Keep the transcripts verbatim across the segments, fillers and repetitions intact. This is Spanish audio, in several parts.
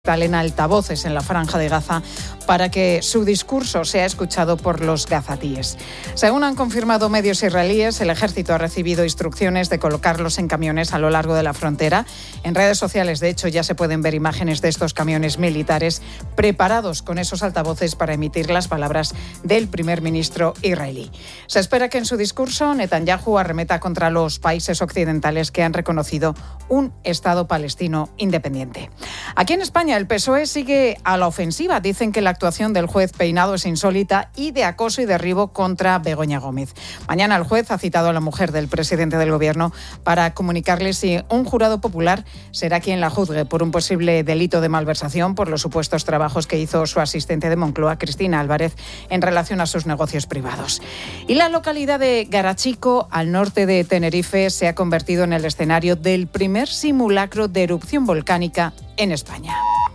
en altavoces en la Franja de Gaza para que su discurso sea escuchado por los gazatíes. Según han confirmado medios israelíes, el ejército ha recibido instrucciones de colocarlos en camiones a lo largo de la frontera. En redes sociales, de hecho, ya se pueden ver imágenes de estos camiones militares preparados con esos altavoces para emitir las palabras del primer ministro israelí. Se espera que en su discurso Netanyahu arremeta contra los países occidentales que han reconocido un Estado palestino independiente. Aquí en España, el P S O E sigue a la ofensiva. Dicen que la actuación del juez Peinado es insólita y de acoso y derribo contra Begoña Gómez. Mañana el juez ha citado a la mujer del presidente del Gobierno para comunicarle si un jurado popular será quien la juzgue por un posible delito de malversación por los supuestos trabajos que hizo su asistente de Moncloa, Cristina Álvarez, en relación a sus negocios privados. Y la localidad de Garachico, al norte de Tenerife, se ha convertido en el escenario del primer simulacro de erupción volcánica en España.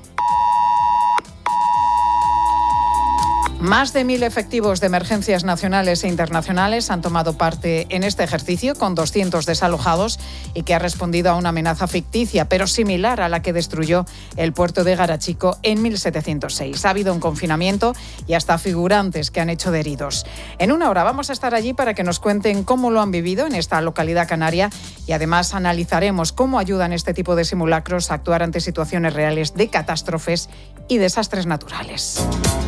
Más de mil efectivos de emergencias nacionales e internacionales han tomado parte en este ejercicio, con doscientos desalojados, y que ha respondido a una amenaza ficticia, pero similar a la que destruyó el puerto de Garachico en mil setecientos seis. Ha habido un confinamiento y hasta figurantes que han hecho de heridos. En una hora vamos a estar allí para que nos cuenten cómo lo han vivido en esta localidad canaria y además analizaremos cómo ayudan este tipo de simulacros a actuar ante situaciones reales de catástrofes y desastres naturales.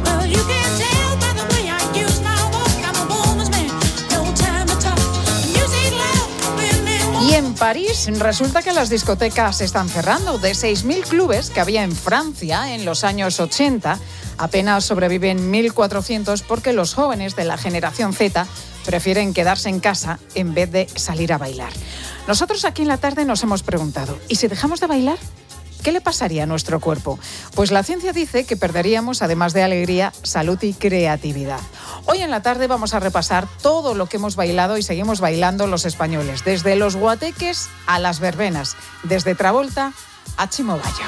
Y en París resulta que las discotecas están cerrando. De seis mil clubes que había en Francia en los años ochenta, apenas sobreviven mil cuatrocientos porque los jóvenes de la generación Z prefieren quedarse en casa en vez de salir a bailar. Nosotros aquí en la tarde nos hemos preguntado, ¿y si dejamos de bailar? ¿Qué le pasaría a nuestro cuerpo? Pues la ciencia dice que perderíamos, además de alegría, salud y creatividad. Hoy en la tarde vamos a repasar todo lo que hemos bailado y seguimos bailando los españoles, desde los guateques a las verbenas, desde Travolta a Chimo Bayo.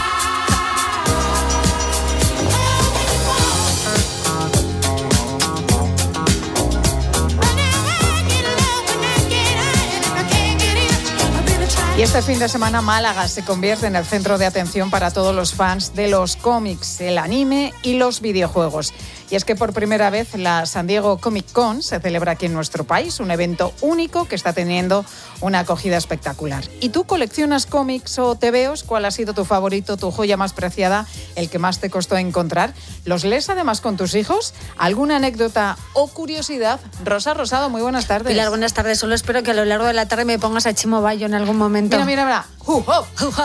Y este fin de semana Málaga se convierte en el centro de atención para todos los fans de los cómics, el anime y los videojuegos. Y es que por primera vez la San Diego Comic Con se celebra aquí en nuestro país, un evento único que está teniendo una acogida espectacular. ¿Y tú coleccionas cómics o tebeos? ¿Cuál ha sido tu favorito, tu joya más preciada, el que más te costó encontrar? ¿Los lees además con tus hijos? ¿Alguna anécdota o curiosidad? Rosa Rosado, muy buenas tardes. Pilar, buenas tardes. Solo espero que a lo largo de la tarde me pongas a Chimo Bayo en algún momento. Mira, mira, mira. Uh, oh.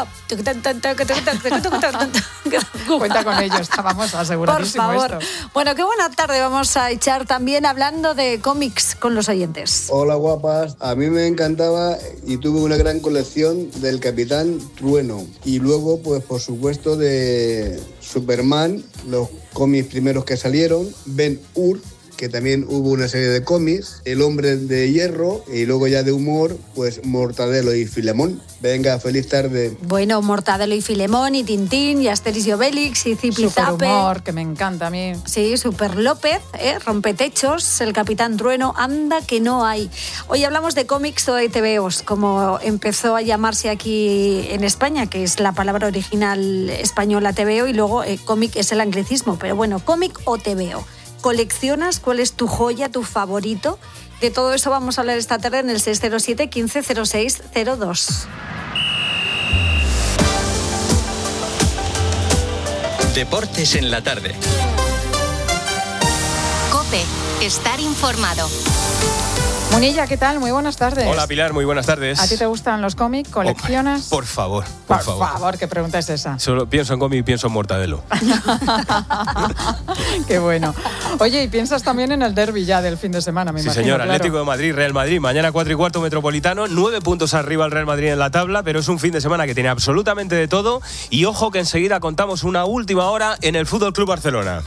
Cuenta con ello, estábamos aseguradísimo. Por favor. Esto. Bueno, qué buena tarde vamos a echar también hablando de cómics con los oyentes. Hola guapas, a mí me encantaba y tuve una gran colección del Capitán Trueno y luego pues por supuesto de Superman, los cómics primeros que salieron, Ben-Hur, que también hubo una serie de cómics, El Hombre de Hierro, y luego ya de humor, pues Mortadelo y Filemón. Venga, feliz tarde. Bueno, Mortadelo y Filemón, y Tintín, y Asterix y Obelix, y Zipizape. Super humor, que me encanta a mí. Sí, Super López, ¿eh? Rompetechos, El Capitán Trueno, anda que no hay. Hoy hablamos de cómics o de tebeos, como empezó a llamarse aquí en España, que es la palabra original española tebeo, y luego eh, cómic es el anglicismo, pero bueno, cómic o tebeo. ¿Coleccionas? ¿Cuál es tu joya, tu favorito? De todo eso vamos a hablar esta tarde en el seis cero siete, quince cero seis cero dos. Deportes en la tarde. COPE. Estar informado. Munilla, ¿qué tal? Muy buenas tardes. Hola Pilar, muy buenas tardes. ¿A ti te gustan los cómics? ¿Coleccionas? Oh, por favor, por, por favor. Por favor, ¿qué pregunta es esa? Solo pienso en cómic y pienso en Mortadelo. Qué bueno. Oye, y piensas también en el derbi ya del fin de semana, me sí, imagino. Sí, señor, claro. Atlético de Madrid, Real Madrid. Mañana cuatro y cuarto Metropolitano, nueve puntos arriba el Real Madrid en la tabla, pero es un fin de semana que tiene absolutamente de todo. Y ojo que enseguida contamos una última hora en el Fútbol Club Barcelona.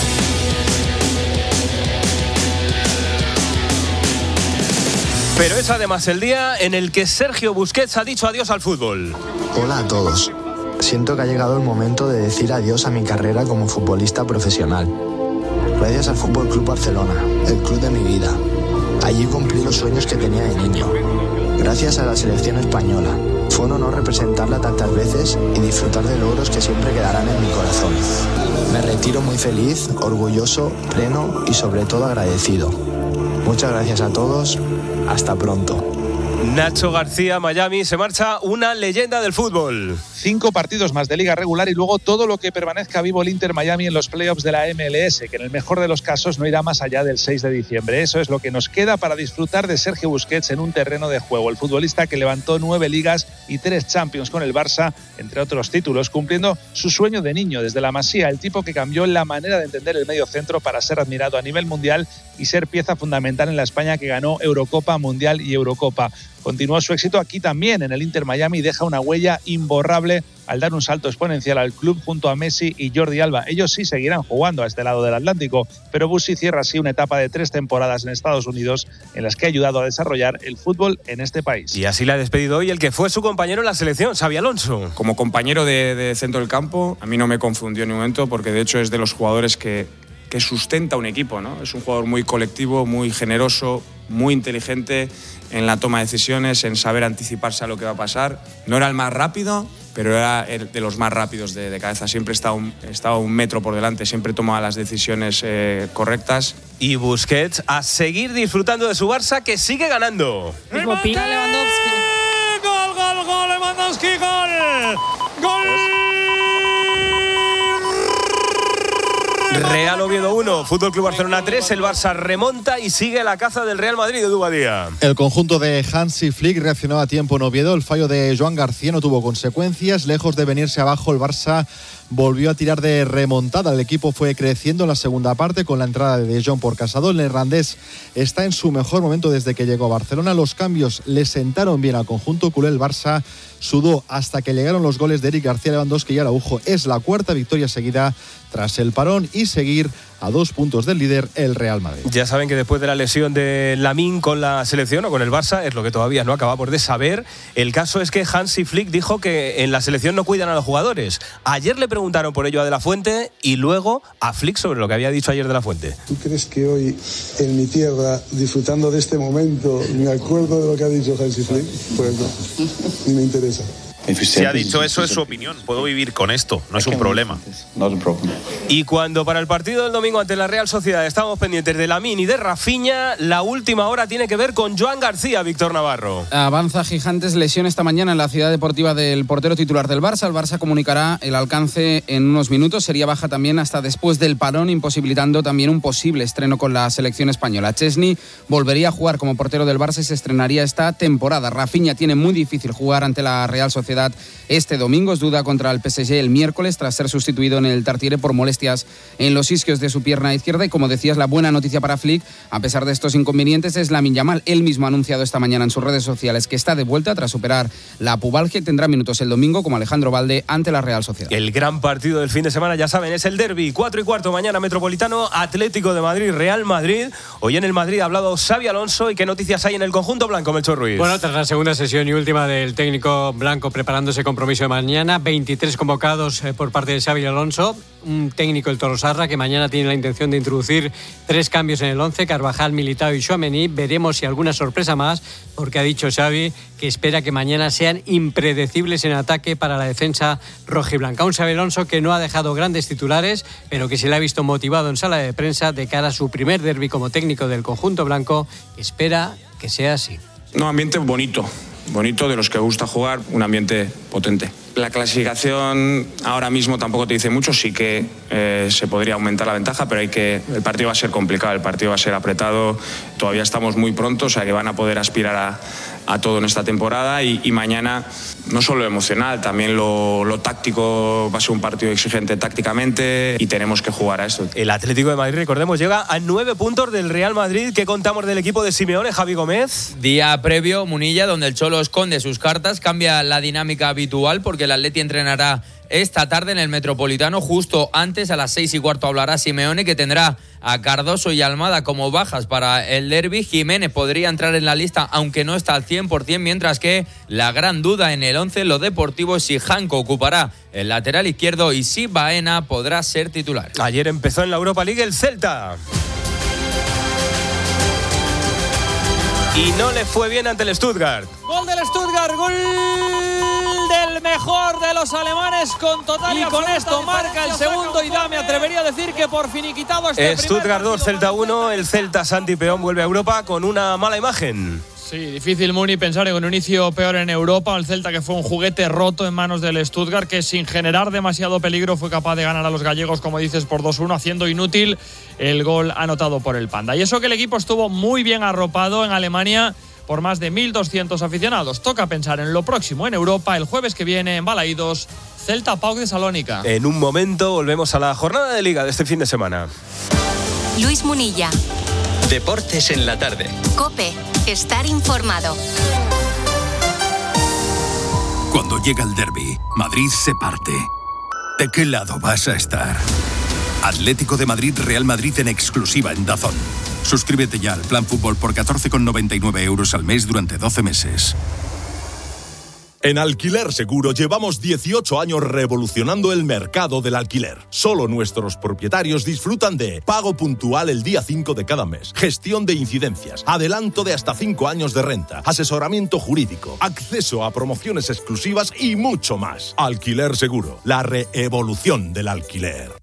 Pero es además el día en el que Sergio Busquets ha dicho adiós al fútbol. Hola a todos. Siento que ha llegado el momento de decir adiós a mi carrera como futbolista profesional. Gracias al Fútbol Club Barcelona, el club de mi vida. Allí cumplí los sueños que tenía de niño. Gracias a la selección española. Fue Fue un honor representarla tantas veces y disfrutar de logros que siempre quedarán en mi corazón. Me retiro muy feliz, orgulloso, pleno y sobre todo agradecido. Muchas gracias a todos. Hasta pronto. Nacho García, Miami, se marcha una leyenda del fútbol. Cinco partidos más de liga regular y luego todo lo que permanezca vivo el Inter Miami en los playoffs de la M L S, que en el mejor de los casos no irá más allá del seis de diciembre. Eso es lo que nos queda para disfrutar de Sergio Busquets en un terreno de juego. El futbolista que levantó nueve ligas y tres Champions con el Barça, entre otros títulos, cumpliendo su sueño de niño desde la Masía, el tipo que cambió la manera de entender el medio centro para ser admirado a nivel mundial y ser pieza fundamental en la España que ganó Eurocopa, Mundial y Eurocopa. Continuó su éxito aquí también en el Inter Miami y deja una huella imborrable al dar un salto exponencial al club junto a Messi y Jordi Alba. Ellos sí seguirán jugando a este lado del Atlántico, pero Bussi cierra así una etapa de tres temporadas en Estados Unidos en las que ha ayudado a desarrollar el fútbol en este país. Y así le ha despedido hoy el que fue su compañero en la selección, Xabi Alonso. Como compañero de, de centro del campo, a mí no me confundió en un momento, porque de hecho es de los jugadores que, que sustenta un equipo, ¿no? Es un jugador muy colectivo, muy generoso, muy inteligente en la toma de decisiones, en saber anticiparse a lo que va a pasar. No era el más rápido, pero era el de los más rápidos de, de cabeza. Siempre estaba un, estaba un metro por delante, siempre tomaba las decisiones eh, correctas. Y Busquets a seguir disfrutando de su Barça, que sigue ganando. ¡Remate! Lewandowski. ¡Gol, gol, gol! ¡Lewandowski, gol! ¡Gol! Real Oviedo uno, Fútbol Club Barcelona tres, el Barça remonta y sigue la caza del Real Madrid, Edu Badía. El conjunto de Hansi Flick reaccionó a tiempo en Oviedo, el fallo de Joan García no tuvo consecuencias, lejos de venirse abajo el Barça volvió a tirar de remontada. El equipo fue creciendo en la segunda parte con la entrada de De Jong por Casado. El neerlandés está en su mejor momento desde que llegó a Barcelona. Los cambios le sentaron bien al conjunto culé. El Barça sudó hasta que llegaron los goles de Eric García, Lewandowski y Araujo. Es la cuarta victoria seguida tras el parón y seguir a dos puntos del líder, el Real Madrid. Ya saben que después de la lesión de Lamine con la selección o con el Barça, es lo que todavía no acabamos de saber. El caso es que Hansi Flick dijo que en la selección no cuidan a los jugadores. Ayer le preguntaron por ello a De La Fuente y luego a Flick sobre lo que había dicho ayer De La Fuente. ¿Tú crees que hoy en mi tierra, disfrutando de este momento, me acuerdo de lo que ha dicho Hansi Flick? Pues no, ni me interesa. Si ha dicho eso, es su opinión. Puedo vivir con esto, no es un problema. Y cuando para el partido del domingo ante la Real Sociedad estamos pendientes de Lamine y de Rafinha, la última hora tiene que ver con Joan García, Víctor Navarro. Avanza Gigantes, lesión esta mañana en la ciudad deportiva del portero titular del Barça. El Barça comunicará el alcance en unos minutos. Sería baja también hasta después del parón, imposibilitando también un posible estreno con la selección española. Chesney volvería a jugar como portero del Barça y se estrenaría esta temporada. Rafinha tiene muy difícil jugar ante la Real Sociedad este domingo. Es duda contra el P S G el miércoles tras ser sustituido en el Tartiere por molestias en los isquios de su pierna izquierda. Y como decías, la buena noticia para Flick, a pesar de estos inconvenientes, es Lamine Yamal. Él mismo ha anunciado esta mañana en sus redes sociales que está de vuelta tras superar la pubalgia y tendrá minutos el domingo como Alejandro Balde ante la Real Sociedad. El gran partido del fin de semana, ya saben, es el derbi. Cuatro y cuarto mañana, Metropolitano, Atlético de Madrid, Real Madrid. Hoy en el Madrid ha hablado Xabi Alonso. ¿Y qué noticias hay en el conjunto blanco, Melchor Ruiz? Bueno, tras la segunda sesión y última del técnico blanco preparándose compromiso de mañana, veintitrés convocados por parte de Xabi Alonso, un técnico el Tolosarra que mañana tiene la intención de introducir tres cambios en el once, Carvajal, Militao y Tchouaméni. Veremos si alguna sorpresa más, porque ha dicho Xavi que espera que mañana sean impredecibles en ataque para la defensa rojiblanca. Un Xabi Alonso que no ha dejado grandes titulares, pero que se le ha visto motivado en sala de prensa de cara a su primer derbi como técnico del conjunto blanco. Espera que sea así. No, ambiente bonito. Bonito, de los que gusta jugar, un ambiente potente. La clasificación ahora mismo tampoco te dice mucho, sí que eh, se podría aumentar la ventaja, pero hay que, el partido va a ser complicado, el partido va a ser apretado, todavía estamos muy pronto, o sea que van a poder aspirar a, a todo en esta temporada y, y mañana no solo lo emocional, también lo, lo táctico, va a ser un partido exigente tácticamente y tenemos que jugar a esto. El Atlético de Madrid, recordemos, llega a nueve puntos del Real Madrid. ¿Qué contamos del equipo de Simeone, Javi Gómez? Día previo, Munilla, donde el Cholo esconde sus cartas, cambia la dinámica habitual porque el Atleti entrenará esta tarde en el Metropolitano. Justo antes, a las seis y cuarto, hablará Simeone, que tendrá a Cardoso y Almada como bajas para el derbi. Jiménez podría entrar en la lista, aunque no está al cien por ciento, mientras que la gran duda en el once, lo deportivo, es si Janko ocupará el lateral izquierdo y si Baena podrá ser titular. Ayer empezó en la Europa League el Celta y no le fue bien ante el Stuttgart. Gol del Stuttgart, gol mejor de los alemanes con total y, y con esto marca el segundo y da, me atrevería a decir que por finiquitado este Stuttgart dos, Celta uno, el Celta Santi Peón vuelve a Europa con una mala imagen. Sí, difícil, Muni, pensar en un inicio peor en Europa. El Celta, que fue un juguete roto en manos del Stuttgart, que sin generar demasiado peligro fue capaz de ganar a los gallegos, como dices, por dos uno, haciendo inútil el gol anotado por el Panda. Y eso que el equipo estuvo muy bien arropado en Alemania por más de mil doscientos aficionados. Toca pensar en lo próximo en Europa, el jueves que viene en Balaídos, Celta P A O K de Salónica. En un momento volvemos a la jornada de Liga de este fin de semana. Luis Munilla. Deportes en la tarde. COPE. Estar informado. Cuando llega el derbi, Madrid se parte. ¿De qué lado vas a estar? Atlético de Madrid, Real Madrid en exclusiva en DAZN. Suscríbete ya al Plan Fútbol por catorce con noventa y nueve euros al mes durante doce meses. En Alquiler Seguro llevamos dieciocho años revolucionando el mercado del alquiler. Solo nuestros propietarios disfrutan de pago puntual el día cinco de cada mes, gestión de incidencias, adelanto de hasta cinco años de renta, asesoramiento jurídico, acceso a promociones exclusivas y mucho más. Alquiler Seguro, la reevolución del alquiler.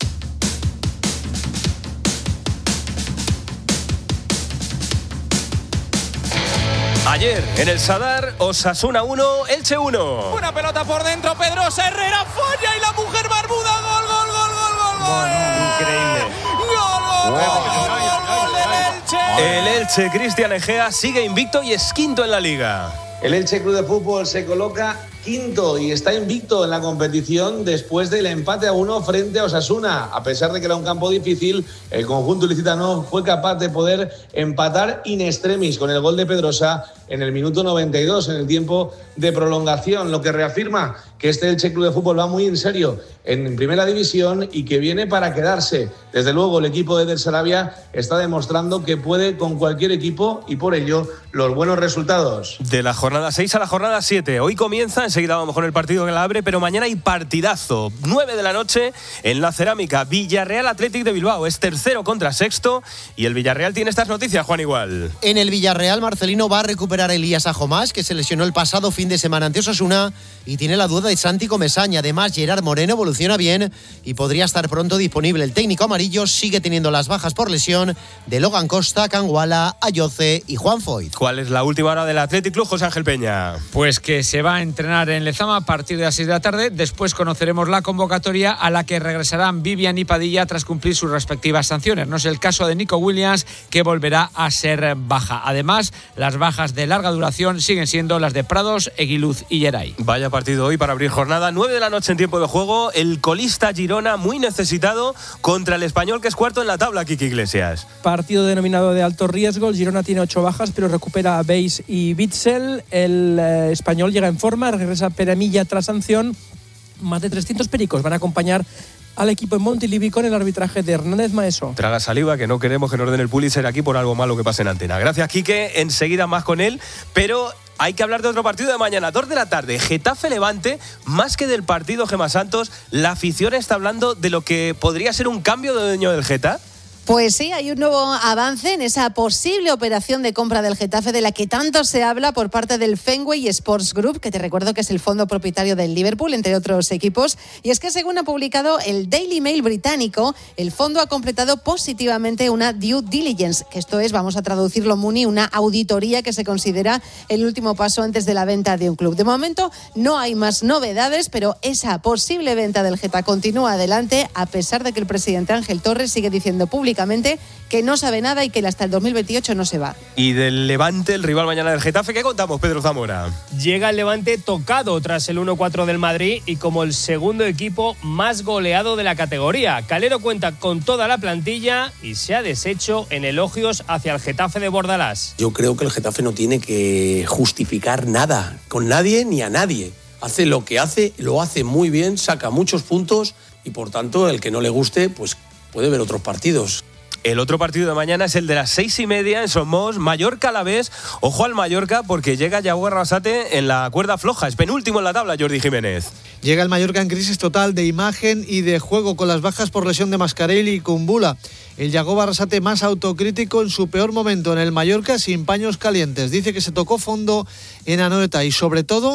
Ayer en el Sadar, Osasuna uno, Elche uno. Una pelota por dentro, Pedrosa, Herrera falla y la mujer barbuda. Gol, gol, gol, gol, gol, gol. Bueno, increíble. Gol, gol, gol, gol, gol del Elche. El Elche, Cristian Egea, sigue invicto y es quinto en la Liga. El Elche Club de Fútbol se coloca quinto y está invicto en la competición después del empate a uno frente a Osasuna. A pesar de que era un campo difícil, el conjunto ilicitano fue capaz de poder empatar in extremis con el gol de Pedrosa en el minuto noventa y dos, en el tiempo de prolongación, lo que reafirma que este Elche Club de Fútbol va muy en serio en primera división y que viene para quedarse. Desde luego, el equipo de Del Sarabia está demostrando que puede con cualquier equipo y por ello los buenos resultados. De la jornada seis a la jornada siete. Hoy comienza, enseguida vamos con el partido que la abre, pero mañana hay partidazo. nueve de la noche en la Cerámica. Villarreal Athletic de Bilbao. Es tercero contra sexto y el Villarreal tiene estas noticias, Juan Igual. En el Villarreal, Marcelino va a recuperar a Elías Ajomás, que se lesionó el pasado fin de semana ante Osasuna y tiene la duda de Santi Comesaña. Además, Gerard Moreno evoluciona bien y podría estar pronto disponible. El técnico amarillo sigue teniendo las bajas por lesión de Logan Costa, Canguala, Ayoce y Juan Foyt. ¿Cuál es la última hora del Athletic Club, José Ángel Peña? Pues que se va a entrenar en Lezama a partir de las seis de la tarde. Después conoceremos la convocatoria a la que regresarán Vivian y Padilla tras cumplir sus respectivas sanciones. No es el caso de Nico Williams, que volverá a ser baja. Además, las bajas de larga duración siguen siendo las de Prados, Eguiluz y Geray. Vaya partido hoy para abrir jornada. nueve de la noche en tiempo de juego. El colista Girona, muy necesitado, contra el Español, que es cuarto en la tabla, Kiki Iglesias. Partido denominado de alto riesgo. El Girona tiene ocho bajas, pero recupera a Beis y Bitzel. El eh, Español llega en forma, regresa Peramilla tras sanción. Más de trescientos pericos van a acompañar al equipo en Montilivi con el arbitraje de Hernández Maeso. Traga saliva, que no queremos que nos den el Pulitzer aquí por algo malo que pase en antena. Gracias, Quique. Enseguida más con él, pero hay que hablar de otro partido de mañana, dos de la tarde, Getafe Levante. Más que del partido, Gemma Santos, la afición está hablando de lo que podría ser un cambio de dueño del Getafe. Pues sí, hay un nuevo avance en esa posible operación de compra del Getafe de la que tanto se habla por parte del Fenway Sports Group, que te recuerdo que es el fondo propietario del Liverpool, entre otros equipos. Y es que según ha publicado el Daily Mail británico, el fondo ha completado positivamente una due diligence, que esto es, vamos a traducirlo, Muni, una auditoría que se considera el último paso antes de la venta de un club. De momento no hay más novedades, pero esa posible venta del Getafe continúa adelante, a pesar de que el presidente Ángel Torres sigue diciendo públicamente que no sabe nada y que hasta el dos mil veintiocho no se va. Y del Levante, el rival mañana del Getafe, ¿qué contamos, Pedro Zamora? Llega el Levante tocado tras el uno cuatro del Madrid y como el segundo equipo más goleado de la categoría. Calero cuenta con toda la plantilla y se ha deshecho en elogios hacia el Getafe de Bordalás. Yo creo que el Getafe no tiene que justificar nada, con nadie ni a nadie. Hace lo que hace, lo hace muy bien, saca muchos puntos y por tanto el que no le guste, pues puede ver otros partidos. El otro partido de mañana es el de las seis y media en Somos, Mallorca-Alavés. Ojo al Mallorca porque llega Yago Arrasate en la cuerda floja. Es penúltimo en la tabla, Jordi Jiménez. Llega el Mallorca en crisis total de imagen y de juego, con las bajas por lesión de Mascarell y Kumbula. El Yago Arrasate más autocrítico en su peor momento en el Mallorca, sin paños calientes. Dice que se tocó fondo en Anoeta y sobre todo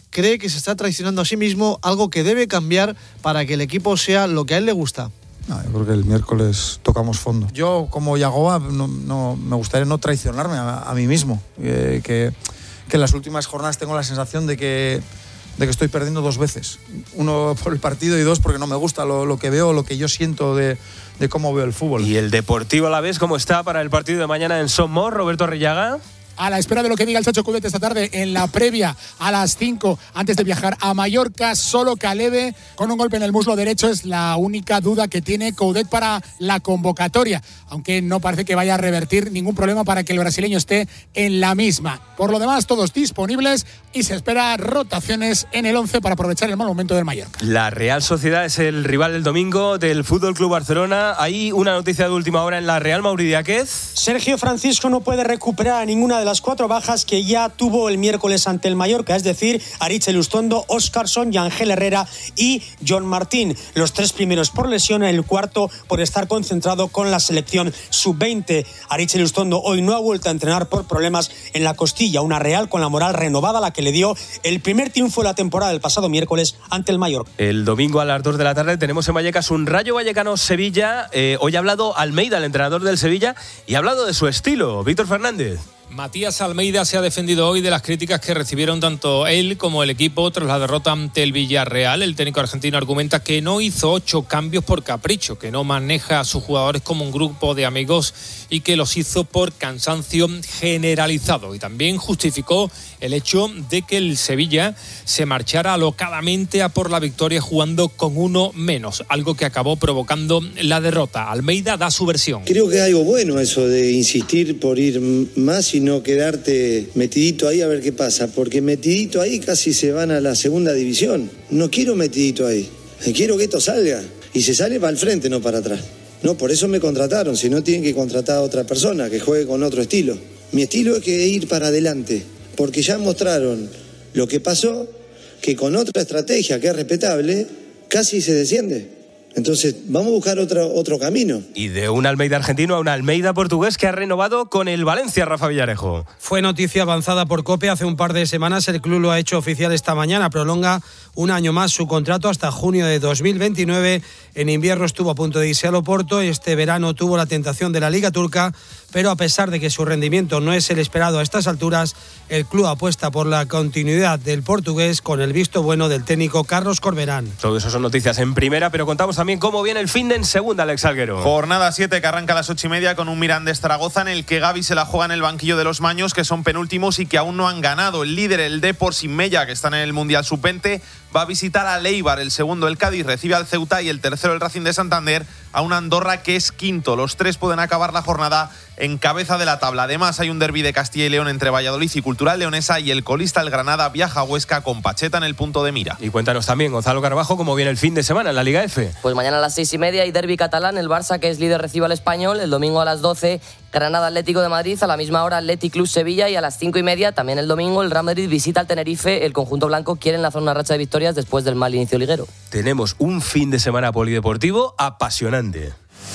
cree que se está traicionando a sí mismo, algo que debe cambiar para que el equipo sea lo que a él le gusta. No, yo creo que el miércoles tocamos fondo. Yo, como Yagoba, no, no, me gustaría no traicionarme a, a mí mismo. Eh, que, que en las últimas jornadas tengo la sensación de que, de que estoy perdiendo dos veces. Uno por el partido y dos porque no me gusta lo, lo que veo, lo que yo siento de, de cómo veo el fútbol. ¿Y el Deportivo Alavés cómo está para el partido de mañana en Son Moix, Roberto Arrillaga? A la espera de lo que diga el Chacho Coudet esta tarde en la previa a las cinco antes de viajar a Mallorca. Solo Calebe con un golpe en el muslo derecho es la única duda que tiene Coudet para la convocatoria, aunque no parece que vaya a revertir ningún problema para que el brasileño esté en la misma. Por lo demás, todos disponibles y se espera rotaciones en el once para aprovechar el mal momento del Mallorca. La Real Sociedad es el rival del domingo del Fútbol Club Barcelona. Hay una noticia de última hora en la Real, Mauri Díaz. Sergio Francisco no puede recuperar a ninguna de las cuatro bajas que ya tuvo el miércoles ante el Mallorca, es decir, Aritz Elustondo, Óscarson, Yangel Herrera y John Martín. Los tres primeros por lesión, el cuarto por estar concentrado con la selección sub veinte. Aritz Elustondo hoy no ha vuelto a entrenar por problemas en la costilla, una Real con la moral renovada, la que le dio el primer triunfo de la temporada el pasado miércoles ante el Mallorca. El domingo a las dos de la tarde tenemos en Vallecas un Rayo Vallecano-Sevilla. Eh, hoy ha hablado Almeida, el entrenador del Sevilla, y ha hablado de su estilo. Víctor Fernández. Matías Almeida se ha defendido hoy de las críticas que recibieron tanto él como el equipo tras la derrota ante el Villarreal. El técnico argentino argumenta que no hizo ocho cambios por capricho, que no maneja a sus jugadores como un grupo de amigos y que los hizo por cansancio generalizado. Y también justificó el hecho de que el Sevilla se marchara alocadamente a por la victoria jugando con uno menos, algo que acabó provocando la derrota. Almeida da su versión. Creo que es algo bueno eso de insistir por ir más y no quedarte metidito ahí a ver qué pasa, porque metidito ahí casi se van a la segunda división. No quiero metidito ahí, quiero que esto salga y se sale para el frente, no para atrás. No, por eso me contrataron, si no tienen que contratar a otra persona que juegue con otro estilo. Mi estilo es que ir para adelante, porque ya mostraron lo que pasó, que con otra estrategia que es respetable, casi se desciende. Entonces, vamos a buscar otro, otro camino. Y de un Almeida argentino a un Almeida portugués que ha renovado con el Valencia, Rafa Villarejo. Fue noticia avanzada por COPE hace un par de semanas. El club lo ha hecho oficial esta mañana. Prolonga un año más su contrato hasta junio de dos mil veintinueve. En invierno estuvo a punto de irse al Oporto. Este verano tuvo la tentación de la Liga Turca. Pero a pesar de que su rendimiento no es el esperado a estas alturas, el club apuesta por la continuidad del portugués con el visto bueno del técnico Carlos Corberán. Todo eso son noticias en primera, pero contamos también cómo viene el fin de en segunda, Alex Alguero. Jornada siete que arranca a las ocho y media con un Mirandés Zaragoza en el que Gavi se la juega en el banquillo de los Maños, que son penúltimos y que aún no han ganado. El líder, el Depor sin Mella, que está en el Mundial sub veinte, va a visitar a Leibar. El segundo, el Cádiz, recibe al Ceuta y el tercero, el Racing de Santander, a un Andorra que es quinto. Los tres pueden acabar la jornada en cabeza de la tabla. Además, hay un derbi de Castilla y León entre Valladolid y Cultural Leonesa, y el colista, el Granada, viaja a Huesca con Pacheta en el punto de mira. Y cuéntanos también, Gonzalo Carbajo, cómo viene el fin de semana en la Liga F. Pues mañana a las seis y media hay derbi catalán. El Barça, que es líder, recibe al Español. El domingo a las doce, Granada Atlético de Madrid. A la misma hora, Athletic Club Sevilla. Y a las cinco y media, también el domingo, el Real Madrid visita al Tenerife. El conjunto blanco quiere enlazar una racha de victorias después del mal inicio liguero. Tenemos un fin de semana polideportivo apasionante.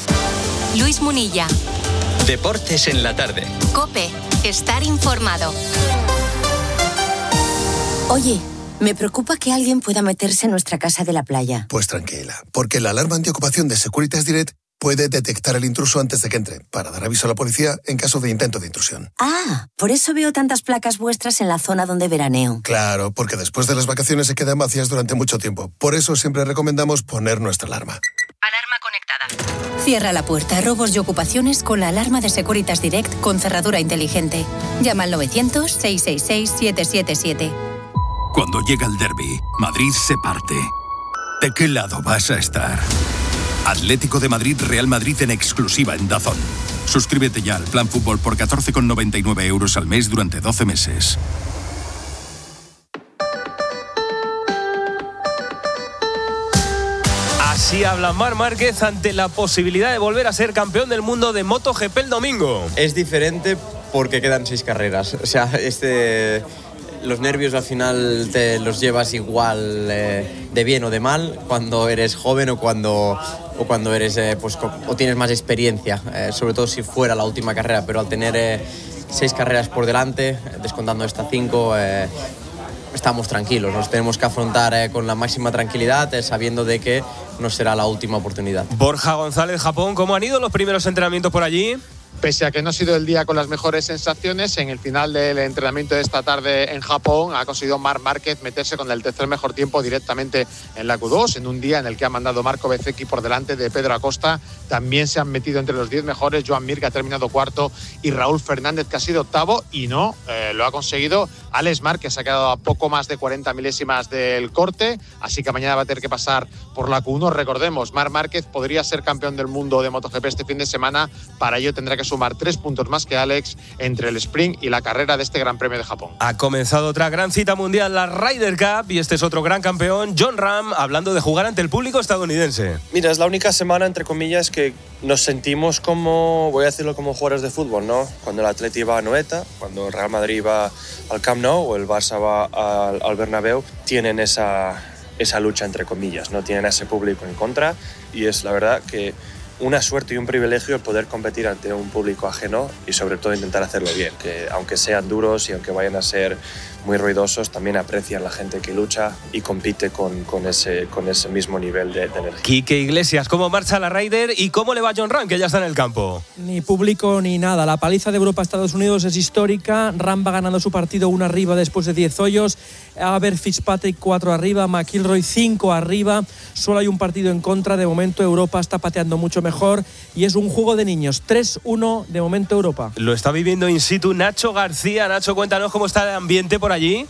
Luis Munilla. Deportes en la tarde. COPE. Estar informado. Oye, me preocupa que alguien pueda meterse en nuestra casa de la playa. Pues tranquila, porque la alarma antiocupación de Securitas Direct puede detectar el intruso antes de que entre, para dar aviso a la policía en caso de intento de intrusión. Ah, por eso veo tantas placas vuestras en la zona donde veraneo. Claro, porque después de las vacaciones se quedan vacías durante mucho tiempo. Por eso siempre recomendamos poner nuestra alarma. Alarma conectada. Cierra la puerta a robos y ocupaciones con la alarma de Securitas Direct con cerradura inteligente. Llama al novecientos, seiscientos sesenta y seis, siete siete siete. Cuando llega el derbi, Madrid se parte. ¿De qué lado vas a estar? Atlético de Madrid, Real Madrid en exclusiva en DAZN. Suscríbete ya al Plan Fútbol por catorce con noventa y nueve euros al mes durante doce meses. Así habla Marc Márquez ante la posibilidad de volver a ser campeón del mundo de MotoGP el domingo. Es diferente porque quedan seis carreras. O sea, este... los nervios al final te los llevas igual eh, de bien o de mal cuando eres joven o cuando, o cuando eres eh, pues, o tienes más experiencia, eh, sobre todo si fuera la última carrera, pero al tener eh, seis carreras por delante, descontando estas cinco, eh, estamos tranquilos. Nos tenemos que afrontar eh, con la máxima tranquilidad, eh, sabiendo de que no será la última oportunidad. Borja González, Japón, ¿cómo han ido los primeros entrenamientos por allí? Pese a que no ha sido el día con las mejores sensaciones, en el final del entrenamiento de esta tarde en Japón ha conseguido Marc Márquez meterse con el tercer mejor tiempo directamente en la Q dos, en un día en el que ha mandado Marco Bezzecchi por delante de Pedro Acosta. También se han metido entre los diez mejores Joan Mir, que ha terminado cuarto, y Raúl Fernández, que ha sido octavo, y no, eh, lo ha conseguido Alex Marc, que se ha quedado a poco más de cuarenta milésimas del corte, así que mañana va a tener que pasar por la Q uno. Recordemos, Marc Márquez podría ser campeón del mundo de MotoGP este fin de semana, para ello tendrá que sumar tres puntos más que Alex entre el sprint y la carrera de este Gran Premio de Japón. Ha comenzado otra gran cita mundial, la Ryder Cup, y este es otro gran campeón, Jon Rahm, hablando de jugar ante el público estadounidense. Mira, es la única semana, entre comillas, que nos sentimos como, voy a decirlo, como jugadores de fútbol, ¿no? Cuando el Atleti va a Anoeta, cuando el Real Madrid va al Camp Nou o el Barça va al, al Bernabéu, tienen esa, esa lucha, entre comillas, ¿no? Tienen a ese público en contra, y es la verdad que una suerte y un privilegio el poder competir ante un público ajeno y sobre todo intentar hacerlo bien, que aunque sean duros y aunque vayan a ser muy ruidosos, también aprecian la gente que lucha y compite con, con, ese, con ese mismo nivel de, de energía. Quique Iglesias, ¿cómo marcha la Ryder y cómo le va a Jon Rahm, que ya está en el campo? Ni público ni nada. La paliza de Europa a Estados Unidos es histórica. Rahm va ganando su partido uno arriba después de diez hoyos. Haber Fitzpatrick cuatro arriba, McIlroy cinco arriba. Solo hay un partido en contra. De momento Europa está pateando mucho mejor y es un juego de niños. tres uno de momento Europa. Lo está viviendo in situ Nacho García. Nacho, cuéntanos cómo está el ambiente por allí.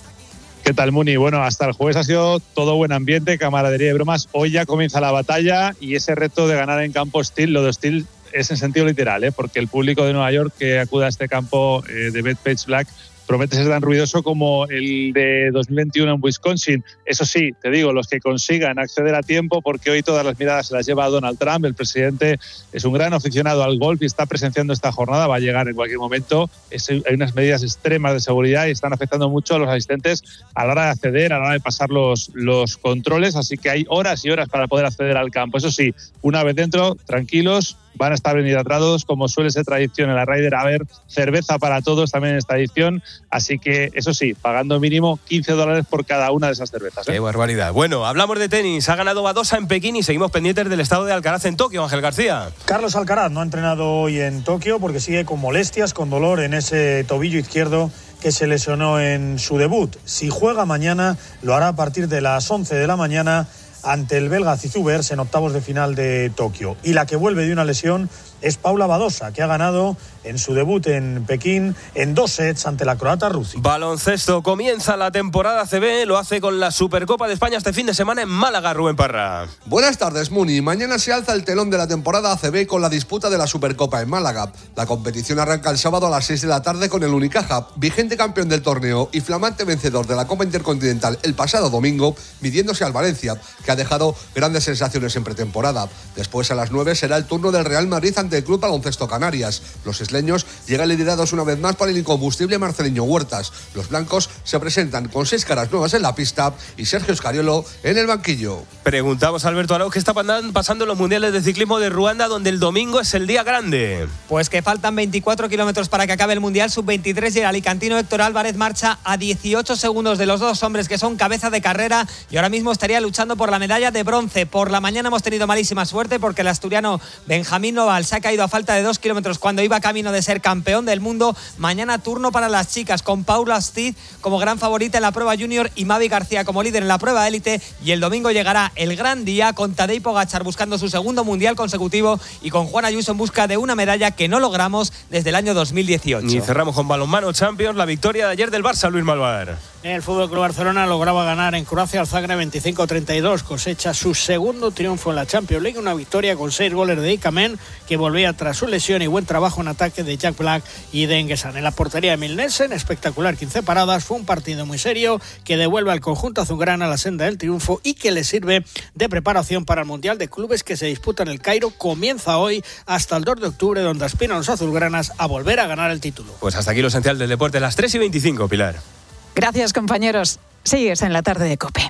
¿Qué tal, Muni? Bueno, hasta el jueves ha sido todo buen ambiente, camaradería y bromas. Hoy ya comienza la batalla y ese reto de ganar en campo hostil, lo de hostil es en sentido literal, ¿eh? Porque el público de Nueva York que acude a este campo eh, de Bethpage Black promete ser tan ruidoso como el de dos mil veintiuno en Wisconsin. Eso sí, te digo, los que consigan acceder a tiempo, porque hoy todas las miradas se las lleva Donald Trump. El presidente es un gran aficionado al golf y está presenciando esta jornada, va a llegar en cualquier momento. Es, hay unas medidas extremas de seguridad y están afectando mucho a los asistentes a la hora de acceder, a la hora de pasar los, los controles, así que hay horas y horas para poder acceder al campo. Eso sí, una vez dentro, tranquilos, van a estar bien hidratados, como suele ser tradición en la Ryder. A ver, cerveza para todos también en esta edición, así que eso sí, pagando mínimo quince dólares por cada una de esas cervezas, ¿eh? Qué barbaridad. Bueno, hablamos de tenis, ha ganado Badosa en Pekín y seguimos pendientes del estado de Alcaraz en Tokio. Ángel García. Carlos Alcaraz no ha entrenado hoy en Tokio porque sigue con molestias, con dolor en ese tobillo izquierdo que se lesionó en su debut. Si juega mañana, lo hará a partir de las once de la mañana ante el belga Zizubers en octavos de final de Tokio. Y la que vuelve de una lesión es Paula Badosa, que ha ganado en su debut en Pekín en dos sets ante la croata Rusi. Baloncesto, comienza la temporada A C B, lo hace con la Supercopa de España este fin de semana en Málaga. Rubén Parra. Buenas tardes, Muni. Mañana se alza el telón de la temporada A C B con la disputa de la Supercopa en Málaga. La competición arranca el sábado a las seis de la tarde con el Unicaja, vigente campeón del torneo y flamante vencedor de la Copa Intercontinental el pasado domingo, midiéndose al Valencia, que ha dejado grandes sensaciones en pretemporada. Después, a las nueve, será el turno del Real Madrid ante el Club Baloncesto Canarias. Los isleños llegan liderados una vez más por el incombustible Marceliño Huertas. Los blancos se presentan con seis caras nuevas en la pista y Sergio Escariolo en el banquillo. Preguntamos a Alberto Arauz qué está pasando en los mundiales de ciclismo de Ruanda, donde el domingo es el día grande. Pues que faltan veinticuatro kilómetros para que acabe el mundial sub veintitrés y el alicantino Héctor Álvarez marcha a dieciocho segundos de los dos hombres que son cabeza de carrera y ahora mismo estaría luchando por la medalla de bronce. Por la mañana hemos tenido malísima suerte porque el asturiano Benjamín Noval se ha caído a falta de dos kilómetros cuando iba camino de ser campeón del mundo. Mañana turno para las chicas con Paula Stiz como gran favorita en la prueba junior y Mavi García como líder en la prueba élite, y el domingo llegará el gran día con Tadej Pogačar buscando su segundo mundial consecutivo y con Juan Ayuso en busca de una medalla que no logramos desde el año dos mil dieciocho. Y cerramos con balonmano Champions, la victoria de ayer del Barça, Luis Malvar. El Fútbol Club Barcelona lograba ganar en Croacia al Zagreb veinticinco a treinta y dos, cosecha su segundo triunfo en la Champions League, una victoria con seis goles de Ikamen, que volvía tras su lesión, y buen trabajo en ataque de Jack Black y de Enguesan. En la portería de Milnesen, espectacular quince paradas, fue un partido muy serio que devuelve al conjunto azulgrana a la senda del triunfo y que le sirve de preparación para el Mundial de Clubes que se disputa en el Cairo. Comienza hoy hasta el dos de octubre, donde aspiran los azulgranas a volver a ganar el título. Pues hasta aquí lo esencial del deporte, las tres y veinticinco, Pilar. Gracias, compañeros. Sigues en la tarde de COPE.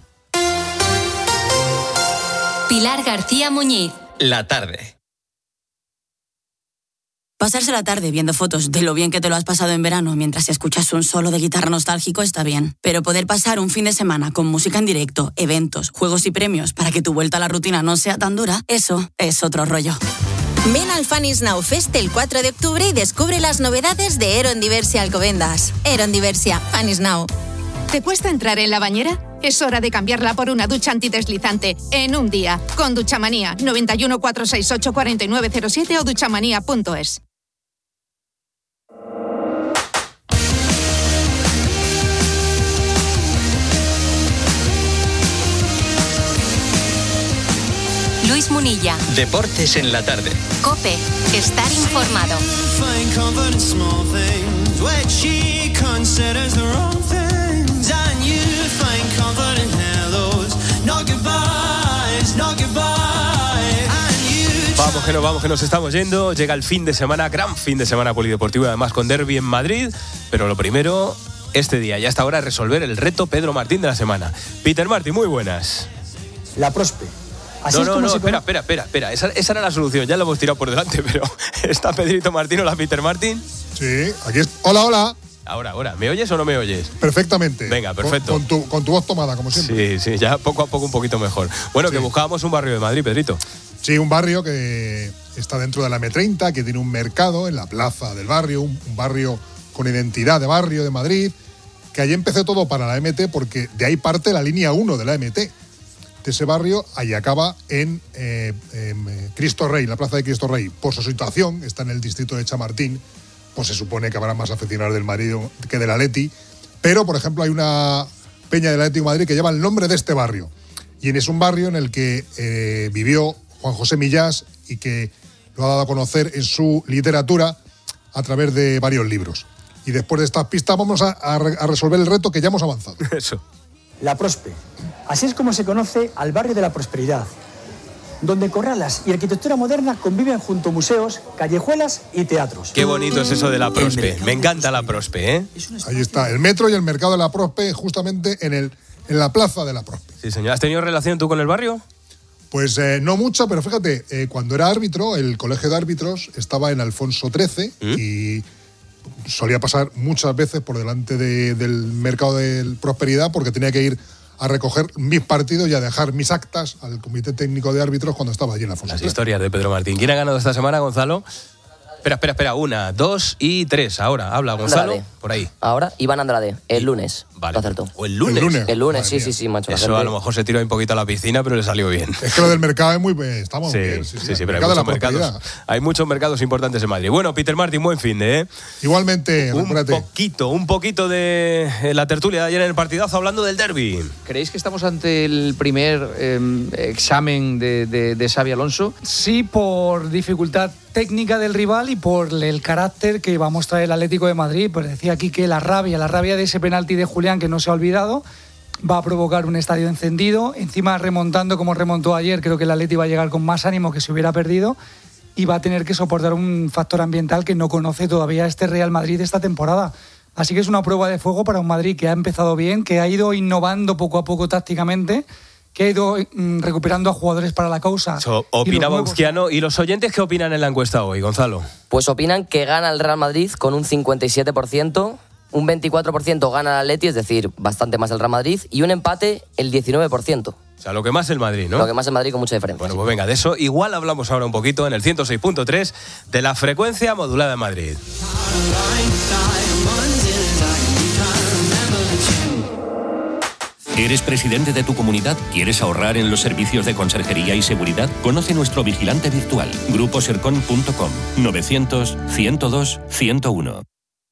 Pilar García Muñiz. La tarde. Pasarse la tarde viendo fotos de lo bien que te lo has pasado en verano mientras escuchas un solo de guitarra nostálgico está bien. Pero poder pasar un fin de semana con música en directo, eventos, juegos y premios para que tu vuelta a la rutina no sea tan dura, eso es otro rollo. Ven al Fun is Now Fest el cuatro de octubre y descubre las novedades de Eron Diversia Alcobendas. Eron Diversia, Fun is Now. ¿Te cuesta entrar en la bañera? Es hora de cambiarla por una ducha antideslizante en un día. Con Duchamanía, noventa y uno, cuatrocientos sesenta y ocho, cuarenta y nueve cero siete o duchamanía punto es. Luis Munilla. Deportes en la tarde. COPE. Estar informado. Vamos que nos vamos, que nos estamos yendo. Llega el fin de semana, gran fin de semana polideportivo, además con derbi en Madrid. Pero lo primero, este día y hasta ahora, resolver el reto Pedro Martín de la semana. Peter Martín, muy buenas. La Prospe. Así no, es no, como no, se espera, conoce. espera, espera, espera. Esa, esa era la solución, ya la hemos tirado por delante, pero ¿está Pedrito Martín o la Peter Martín? Sí, aquí es. Hola, hola. Ahora, ahora, ¿me oyes o no me oyes? Perfectamente. Venga, perfecto. Con, con, tu, con tu voz tomada, como siempre. Sí, sí, ya poco a poco un poquito mejor. Bueno, sí. Que buscábamos un barrio de Madrid, Pedrito. Sí, un barrio que está dentro de la eme treinta, que tiene un mercado en la plaza del barrio, un, un barrio con identidad de barrio de Madrid, que allí empezó todo para la eme te, porque de ahí parte la línea uno de la eme te. De ese barrio, ahí acaba en, eh, en Cristo Rey, la plaza de Cristo Rey. Por su situación, está en el distrito de Chamartín, pues se supone que habrá más aficionados del Madrid que del Atleti. Pero, por ejemplo, hay una peña del Atlético de Madrid que lleva el nombre de este barrio. Y es un barrio en el que eh, vivió Juan José Millás y que lo ha dado a conocer en su literatura a través de varios libros. Y después de estas pistas vamos a, a, a resolver el reto que ya hemos avanzado. Eso. La Prospe. Así es como se conoce al barrio de la prosperidad, donde corralas y arquitectura moderna conviven junto a museos, callejuelas y teatros. Qué bonito es eso de la Prospe. Me encanta la Prospe, ¿eh? Ahí está, el metro y el mercado de la Prospe, justamente en, el, en la plaza de la Prospe. Sí, señor. ¿Has tenido relación tú con el barrio? Pues eh, no mucha, pero fíjate, eh, cuando era árbitro, el colegio de árbitros estaba en Alfonso trece ¿Mm? y solía pasar muchas veces por delante de, del mercado de Prosperidad porque tenía que ir a recoger mis partidos y a dejar mis actas al comité técnico de árbitros cuando estaba allí en Alfonso Las trece. Historias de Pedro Martín. ¿Quién ha ganado esta semana, Gonzalo? Espera, espera, espera. Una, dos y tres. Ahora, habla Gonzalo. Andrade. Por ahí. Ahora, Iván Andrade, el lunes. Vale. Lo acertó. ¿O el lunes? El lunes. El lunes, sí, sí, sí, macho. Eso gente... a lo mejor se tiró un poquito a la piscina, pero le salió bien. Es que lo del mercado es muy bien. Estamos sí, bien. Sí, sí, sí, sí, pero hay muchos, mercados, hay muchos mercados importantes en Madrid. Bueno, Peter Martín, buen fin de, ¿eh? Igualmente, un recuérdate. poquito, un poquito de la tertulia de ayer en el partidazo hablando del derbi. ¿Creéis que estamos ante el primer eh, examen de, de, de Xabi Alonso? Sí, por dificultad técnica del rival y por el carácter que va a mostrar el Atlético de Madrid. Pues decía aquí que la rabia, la rabia de ese penalti de Julián que no se ha olvidado, va a provocar un estadio encendido. Encima, remontando como remontó ayer, creo que el Atlético va a llegar con más ánimo que si hubiera perdido y va a tener que soportar un factor ambiental que no conoce todavía este Real Madrid esta temporada. Así que es una prueba de fuego para un Madrid que ha empezado bien, que ha ido innovando poco a poco tácticamente, que ha ido mm, recuperando a jugadores para la causa. So, opina Baustiano. ¿Y los oyentes qué opinan en la encuesta hoy, Gonzalo? Pues opinan que gana el Real Madrid con un cincuenta y siete por ciento, un veinticuatro por ciento gana el Atleti, es decir, bastante más el Real Madrid, y un empate el diecinueve por ciento. O sea, lo que más el Madrid, ¿no? Lo que más el Madrid con mucha diferencia. Bueno, pues venga, de eso igual hablamos ahora un poquito en el ciento seis punto tres de la frecuencia modulada de Madrid. ¿Eres presidente de tu comunidad? ¿Quieres ahorrar en los servicios de conserjería y seguridad? Conoce nuestro vigilante virtual, grupo sercon punto com, novecientos, ciento dos, ciento uno.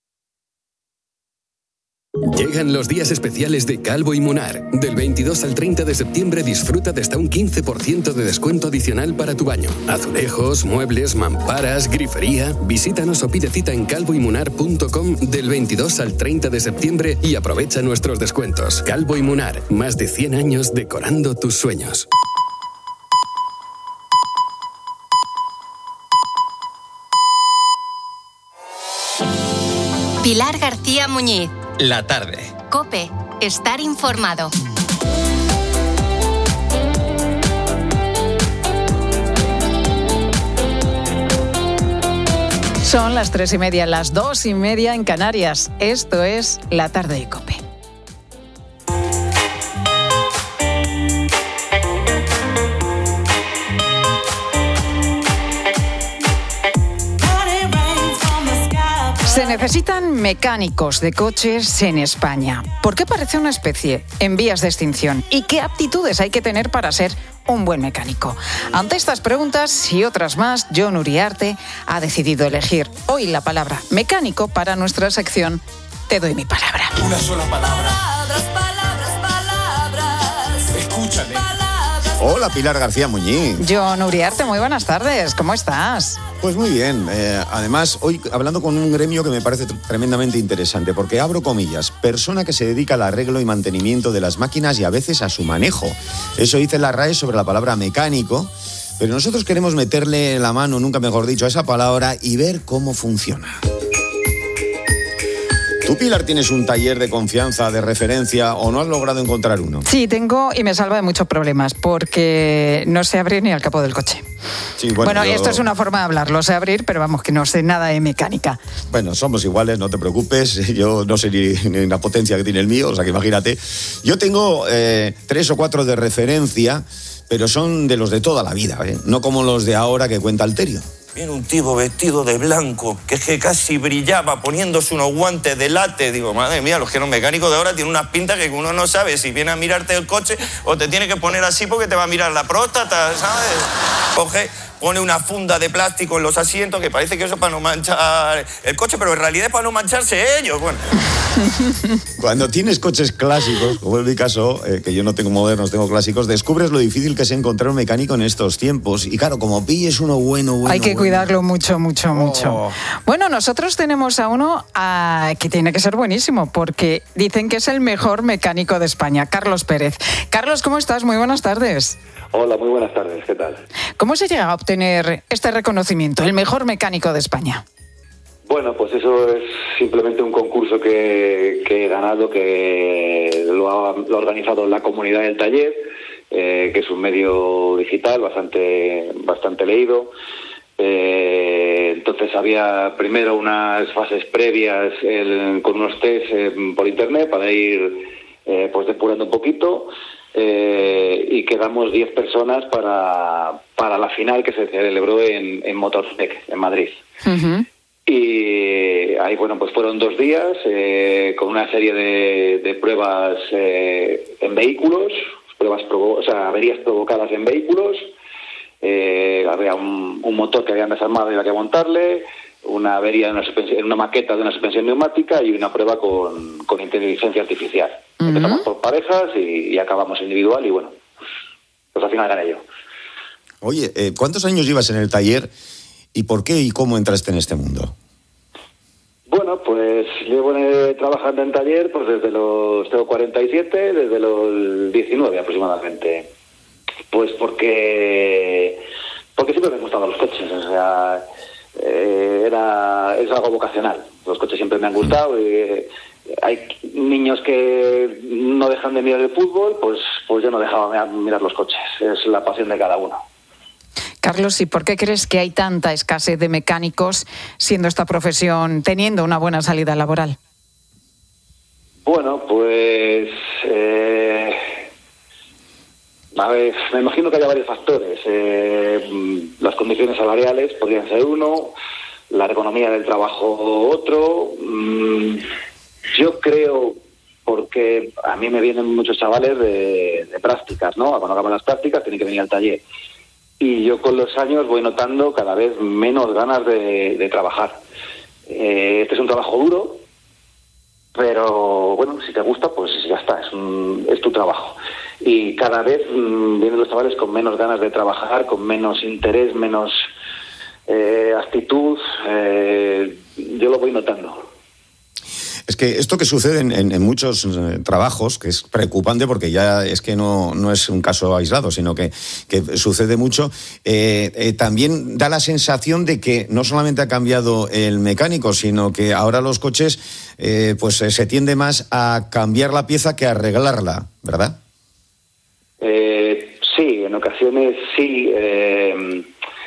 Llegan los días especiales de Calvo y Munar. Del veintidós al treinta de septiembre disfruta de hasta un quince por ciento de descuento adicional para tu baño. Azulejos, muebles, mamparas, grifería. Visítanos o pide cita en calvo y munar punto com del veintidós al treinta de septiembre y aprovecha nuestros descuentos. Calvo y Munar, más de cien años decorando tus sueños. Pilar García Muñiz. La tarde. COPE. Estar informado. Son las tres y media, las dos y media en Canarias. Esto es La Tarde de COPE. Se necesitan mecánicos de coches en España. ¿Por qué parece una especie en vías de extinción? ¿Y qué aptitudes hay que tener para ser un buen mecánico? Ante estas preguntas y otras más, Jon Uriarte ha decidido elegir hoy la palabra mecánico para nuestra sección Te doy mi palabra. Una sola palabra. Palabras, palabras, palabras. Escúchame. Hola, Pilar García Muñiz. Jon Uriarte, muy buenas tardes. ¿Cómo estás? Pues muy bien. Eh, además, hoy hablando con un gremio que me parece tremendamente interesante, porque abro comillas, persona que se dedica al arreglo y mantenimiento de las máquinas y a veces a su manejo. Eso dice la R A E sobre la palabra mecánico, pero nosotros queremos meterle la mano, nunca mejor dicho, a esa palabra y ver cómo funciona. ¿Tú, Pilar, tienes un taller de confianza, de referencia, o no has logrado encontrar uno? Sí, tengo, y me salva de muchos problemas, porque no sé abrir ni al capó del coche. Sí, bueno, bueno yo... esto es una forma de hablar, lo sé abrir, pero vamos, que no sé nada de mecánica. Bueno, somos iguales, no te preocupes. Yo no sé ni, ni la potencia que tiene el mío, o sea que imagínate. Yo tengo eh, tres o cuatro de referencia, pero son de los de toda la vida, ¿eh? No como los de ahora que cuenta Alterio. Viene un tipo vestido de blanco, que es que casi brillaba poniéndose unos guantes de late. Digo, madre mía, los que eran mecánicos de ahora tienen unas pintas que uno no sabe si viene a mirarte el coche o te tiene que poner así porque te va a mirar la próstata, ¿sabes? Coge, pone una funda de plástico en los asientos que parece que eso es para no manchar el coche, pero en realidad es para no mancharse ellos. Bueno. Cuando tienes coches clásicos, como es mi caso, eh, que yo no tengo modernos, tengo clásicos, descubres lo difícil que es encontrar un mecánico en estos tiempos. Y claro, como pilles uno bueno, bueno, Hay que bueno. cuidarlo mucho, mucho, mucho. Oh. Bueno, nosotros tenemos a uno a, que tiene que ser buenísimo, porque dicen que es el mejor mecánico de España, Carlos Pérez. Carlos, ¿cómo estás? Muy buenas tardes. Hola, muy buenas tardes, ¿qué tal? ¿Cómo se llega a obtener este reconocimiento, el mejor mecánico de España? Bueno, pues eso es simplemente un concurso que, que he ganado, que lo ha, lo ha organizado la comunidad del taller, eh, que es un medio digital bastante, bastante leído. Eh, entonces había primero unas fases previas el, con unos test eh, por internet para ir eh, pues depurando un poquito. Eh, y quedamos diez personas para, para la final que se celebró en, en Motortech, en Madrid. Uh-huh. Y ahí, bueno, pues fueron dos días eh, con una serie de, de pruebas eh, en vehículos, pruebas provo- o sea, averías provocadas en vehículos. Eh, había un, un motor que habían desarmado y había que montarle, una avería en una, suspensión, en una maqueta de una suspensión neumática y una prueba con, con inteligencia artificial. Uh-huh. Empezamos por parejas y, y acabamos individual y bueno, pues al final gané yo. Oye, eh, ¿cuántos años llevas en el taller y por qué y cómo entraste en este mundo? Bueno, pues llevo eh, trabajando en taller pues desde los... tengo cuarenta y siete, desde los diecinueve aproximadamente. Pues porque... porque siempre me han gustado los coches, o sea... Eh, era es algo vocacional. Los coches siempre me han gustado y eh, hay niños que no dejan de mirar el fútbol, pues pues yo no dejaba de mirar los coches. Es la pasión de cada uno. Carlos, ¿y por qué crees que hay tanta escasez de mecánicos siendo esta profesión, teniendo una buena salida laboral? Bueno, pues eh, a ver, me imagino que haya varios factores. Eh, las condiciones salariales podrían ser uno, la economía del trabajo otro. Mm, yo creo, porque a mí me vienen muchos chavales de, de prácticas, ¿no? Cuando acaban las prácticas tienen que venir al taller. Y yo con los años voy notando cada vez menos ganas de, de trabajar. Eh, este es un trabajo duro, pero bueno, si te gusta, pues ya está, es, un, es tu trabajo. Y cada vez mmm, vienen los chavales con menos ganas de trabajar, con menos interés, menos eh, actitud. Eh, yo lo voy notando. Es que esto que sucede en, en, en muchos eh, trabajos, que es preocupante porque ya es que no, no es un caso aislado, sino que, que sucede mucho, eh, eh, también da la sensación de que no solamente ha cambiado el mecánico, sino que ahora los coches eh, pues eh, se tiende más a cambiar la pieza que a arreglarla, ¿verdad? Eh, sí, en ocasiones sí. Eh,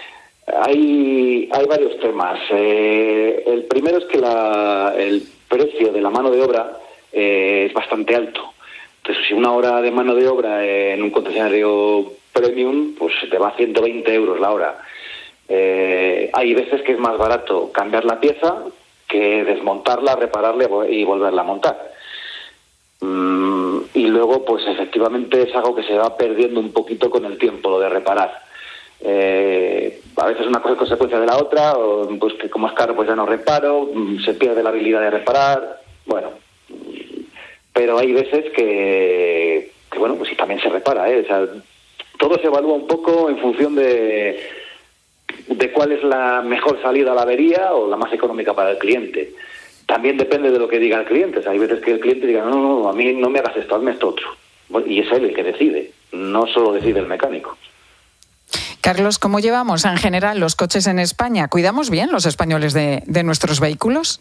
Hay, hay varios temas. Eh, el primero es que la, el precio de la mano de obra eh, es bastante alto. Entonces, si una hora de mano de obra en un concesionario premium, pues te va a ciento veinte euros la hora. Eh, hay veces que es más barato cambiar la pieza que desmontarla, repararla y volverla a montar. Mm, y luego, pues efectivamente es algo que se va perdiendo un poquito con el tiempo, lo de reparar. Eh, a veces una cosa es consecuencia de la otra, o pues que como es caro pues ya no reparo, se pierde la habilidad de reparar, bueno, pero hay veces que, que bueno, pues sí también se repara, ¿eh? O sea, todo se evalúa un poco en función de, de cuál es la mejor salida a la avería o la más económica para el cliente. También depende de lo que diga el cliente. O sea, hay veces que el cliente diga, no, no, no, a mí no me hagas esto, hazme esto otro. Bueno, y es él el que decide, no solo decide el mecánico. Carlos, ¿cómo llevamos en general los coches en España? ¿Cuidamos bien los españoles de, de nuestros vehículos?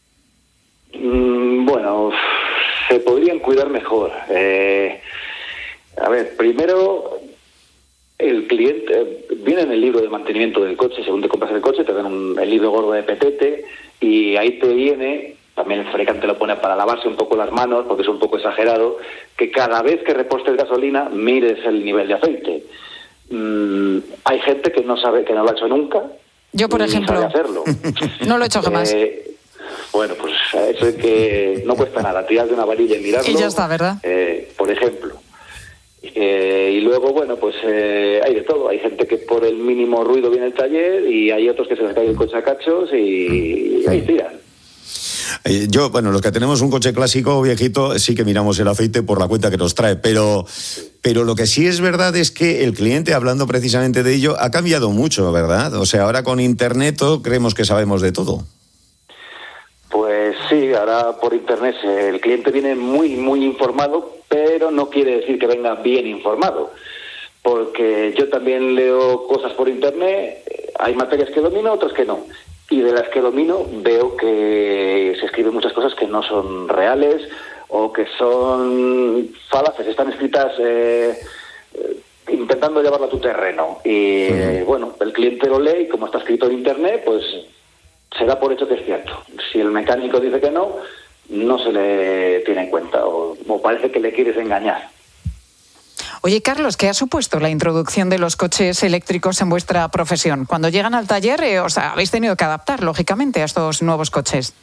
Mm, bueno, se podrían cuidar mejor. Eh, a ver, primero, el cliente, viene en el libro de mantenimiento del coche, según te compras el coche, te dan un, el libro gordo de Petete, y ahí te viene, también el fabricante lo pone para lavarse un poco las manos, porque es un poco exagerado, que cada vez que repostes gasolina, mires el nivel de aceite. Mm, hay gente que no sabe, que no lo ha hecho nunca. Yo, por ejemplo, sabe hacerlo. No lo he hecho jamás. Eh, bueno, pues eso es que no cuesta nada, tirar de una varilla y mirarlo. Y ya está, ¿verdad? Eh, por ejemplo. Eh, y luego, bueno, pues eh, hay de todo. Hay gente que por el mínimo ruido viene al taller y hay otros que se les cae el coche a cachos y, y ahí tiran. Eh, yo, bueno, los que tenemos un coche clásico viejito, sí que miramos el aceite por la cuenta que nos trae, pero, pero lo que sí es verdad es que el cliente, hablando precisamente de ello, ha cambiado mucho, ¿verdad? O sea, ahora con Internet todo, creemos que sabemos de todo. Pues sí, ahora por Internet el cliente viene muy, muy informado, pero no quiere decir que venga bien informado. Porque yo también leo cosas por Internet, hay materias que domino, otras que no. Y de las que domino veo que se escriben muchas cosas que no son reales o que son falaces, están escritas eh, intentando llevarlo a tu terreno. Y eh, bueno, el cliente lo lee y como está escrito en Internet, pues se da por hecho que es cierto. Si el mecánico dice que no, no se le tiene en cuenta o, o parece que le quieres engañar. Oye, Carlos, ¿qué ha supuesto la introducción de los coches eléctricos en vuestra profesión? Cuando llegan al taller, eh, o sea, habéis tenido que adaptar, lógicamente, a estos nuevos coches.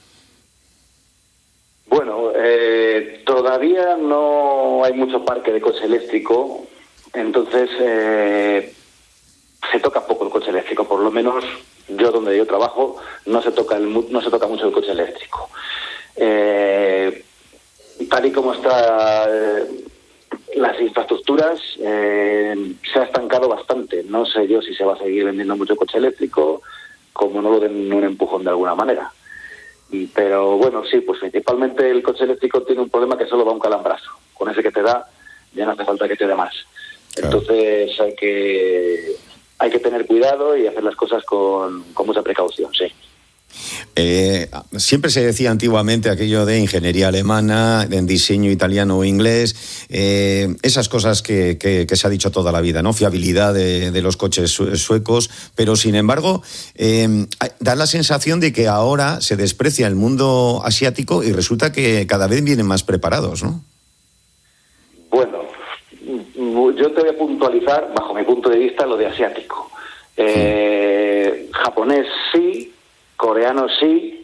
Bueno, eh, todavía no hay mucho parque de coche eléctrico, entonces eh, se toca poco el coche eléctrico, por lo menos yo donde yo trabajo no se toca, el, no se toca mucho el coche eléctrico. Eh, tal y como está... Eh, las infraestructuras eh, se ha estancado bastante. No sé yo si se va a seguir vendiendo mucho coche eléctrico, como no lo den un empujón de alguna manera. Y, pero bueno, sí, pues principalmente el coche eléctrico tiene un problema que solo va un calambrazo. Con ese que te da, ya no hace falta que te dé más. Claro. Entonces hay que hay que tener cuidado y hacer las cosas con, con mucha precaución, sí. Eh, siempre se decía antiguamente aquello de ingeniería alemana, en diseño italiano o inglés, eh, esas cosas que, que, que se ha dicho toda la vida, ¿no? Fiabilidad de, de los coches suecos, pero sin embargo eh, da la sensación de que ahora se desprecia el mundo asiático y resulta que cada vez vienen más preparados, ¿no? Bueno, yo te voy a puntualizar, bajo mi punto de vista, lo de asiático. Eh, sí. Japonés sí, coreano sí,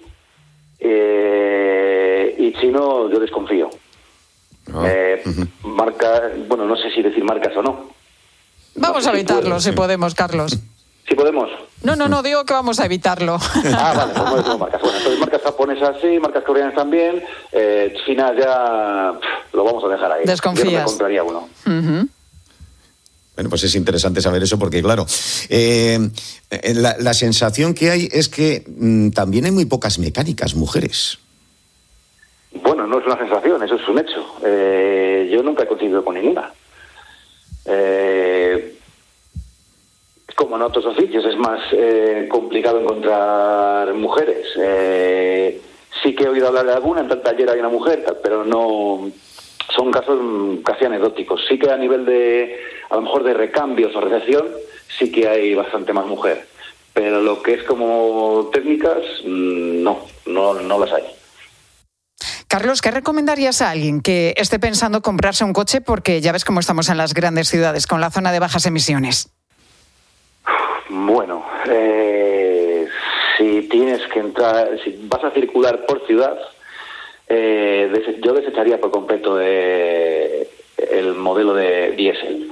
eh, y chino yo desconfío. Oh. Eh, uh-huh. Marca, bueno, no sé si decir marcas o no. Vamos no sé a evitarlo, si, si podemos, Carlos. ¿Sí podemos? No, no, no, digo que vamos a evitarlo. Ah, vale, pues no decimos marcas. Bueno, entonces marcas japonesas sí, marcas coreanas también, eh, chinas ya pff, lo vamos a dejar ahí. Desconfías. Yo no me compraría uno. Uh-huh. Bueno, pues es interesante saber eso porque, claro, eh, la, la sensación que hay es que mmm, también hay muy pocas mecánicas mujeres. Bueno, no es una sensación, eso es un hecho. Eh, yo nunca he coincidido con ninguna. Eh, como en otros oficios es más eh, complicado encontrar mujeres. Eh, sí que he oído hablar de alguna, en tal taller hay una mujer, pero no... Son casos casi anecdóticos. Sí que a nivel de, a lo mejor de recambios o recepción, sí que hay bastante más mujer. pero lo que es como técnicas, no, no, no las hay. Carlos, ¿qué recomendarías a alguien que esté pensando comprarse un coche? Porque ya ves cómo estamos en las grandes ciudades con la zona de bajas emisiones. Bueno, eh, si tienes que entrar, si vas a circular por ciudad, eh, des- yo desecharía por completo eh, el modelo de diésel.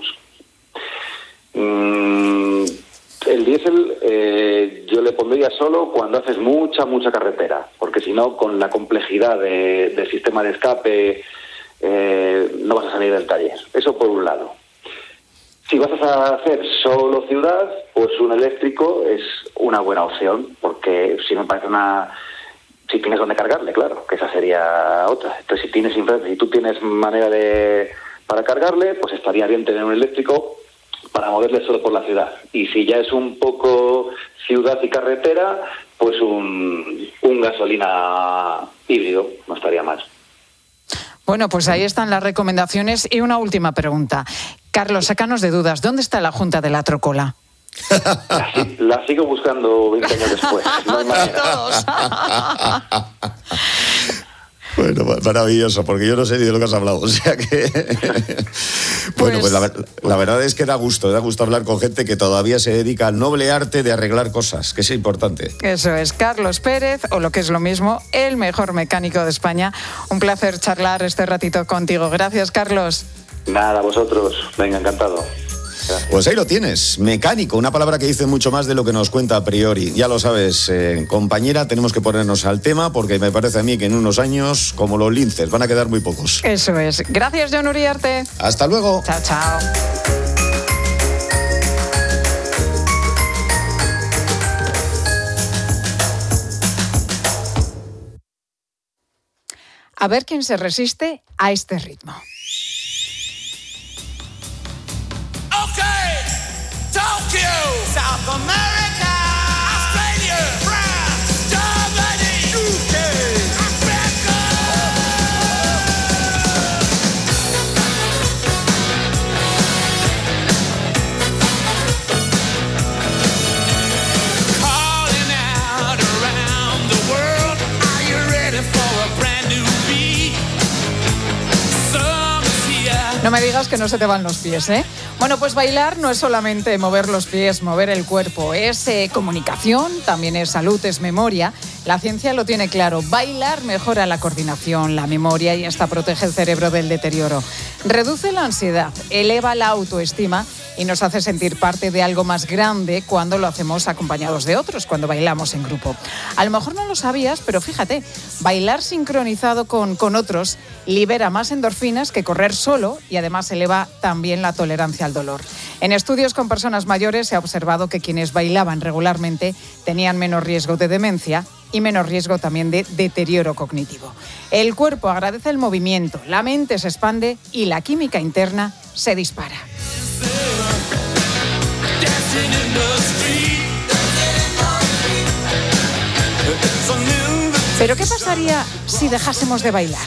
Mm, el diésel eh, yo le pondría solo cuando haces mucha, mucha carretera, porque si no, con la complejidad de, del sistema de escape, eh, no vas a salir del taller. Eso por un lado. Si vas a hacer solo ciudad, pues un eléctrico es una buena opción, porque si me parece una... Si tienes donde cargarle, claro, que esa sería otra. Entonces, si tienes infra- si tú tienes manera de para cargarle, pues estaría bien tener un eléctrico para moverle solo por la ciudad. Y si ya es un poco ciudad y carretera, pues un, un gasolina híbrido no estaría mal. Bueno, pues ahí están las recomendaciones. Y una última pregunta. Carlos, sácanos de dudas. ¿Dónde está la Junta de la Trocola? La, si- la sigo buscando veinte años después. No hay manera. Bueno, maravilloso, porque yo no sé ni de lo que has hablado, o sea que... Bueno, pues la, ver- la verdad es que da gusto, da gusto hablar con gente que todavía se dedica al noble arte de arreglar cosas, que es importante. Eso es, Carlos Pérez, o lo que es lo mismo, el mejor mecánico de España. Un placer charlar este ratito contigo. Gracias, Carlos. Nada, vosotros. Venga, encantado. Pues ahí lo tienes, mecánico, una palabra que dice mucho más de lo que nos cuenta a priori. Ya lo sabes, eh, compañera, tenemos que ponernos al tema porque me parece a mí que en unos años, como los linces, van a quedar muy pocos. Eso es. Gracias, John Uriarte. Hasta luego. Chao, chao. A ver quién se resiste a este ritmo. Tokyo, South America, Australia, France, Germany, U K, Africa. Calling out around the world, are you ready for a brand new beat? Summer's here. No me digas que no se te van los pies, ¿eh? Bueno, pues bailar no es solamente mover los pies, mover el cuerpo, es eh, comunicación, también es salud, es memoria. La ciencia lo tiene claro, bailar mejora la coordinación, la memoria y hasta protege el cerebro del deterioro. Reduce la ansiedad, eleva la autoestima y nos hace sentir parte de algo más grande cuando lo hacemos acompañados de otros, cuando bailamos en grupo. A lo mejor no lo sabías, pero fíjate, bailar sincronizado con, con otros libera más endorfinas que correr solo y además eleva también la tolerancia al dolor. En estudios con personas mayores se ha observado que quienes bailaban regularmente tenían menos riesgo de demencia y menos riesgo también de deterioro cognitivo. El cuerpo agradece el movimiento, la mente se expande y la química interna se dispara. Pero ¿qué pasaría si dejásemos de bailar?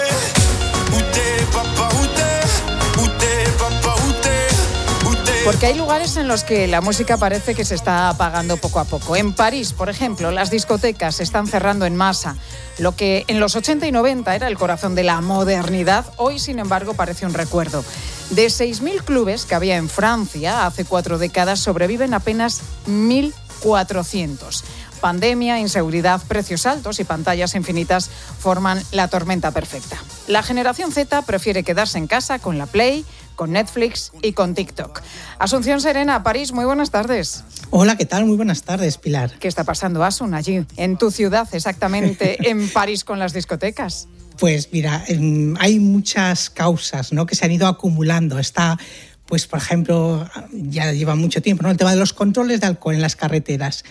Porque hay lugares en los que la música parece que se está apagando poco a poco. En París, por ejemplo, las discotecas se están cerrando en masa. Lo que en los ochenta y noventa era el corazón de la modernidad, hoy, sin embargo, parece un recuerdo. De seis mil clubes que había en Francia hace cuatro décadas, sobreviven apenas mil cuatrocientos. Pandemia, inseguridad, precios altos y pantallas infinitas forman la tormenta perfecta. La generación Z prefiere quedarse en casa con la Play, con Netflix y con TikTok. Asunción Serena, París, muy buenas tardes. Hola, ¿qué tal? Muy buenas tardes, Pilar. ¿Qué está pasando, Asun, allí, en tu ciudad, exactamente, en París con las discotecas? Pues mira, hay muchas causas, ¿no?, que se han ido acumulando. Está, pues por ejemplo, ya lleva mucho tiempo, ¿no?, el tema de los controles de alcohol en las carreteras.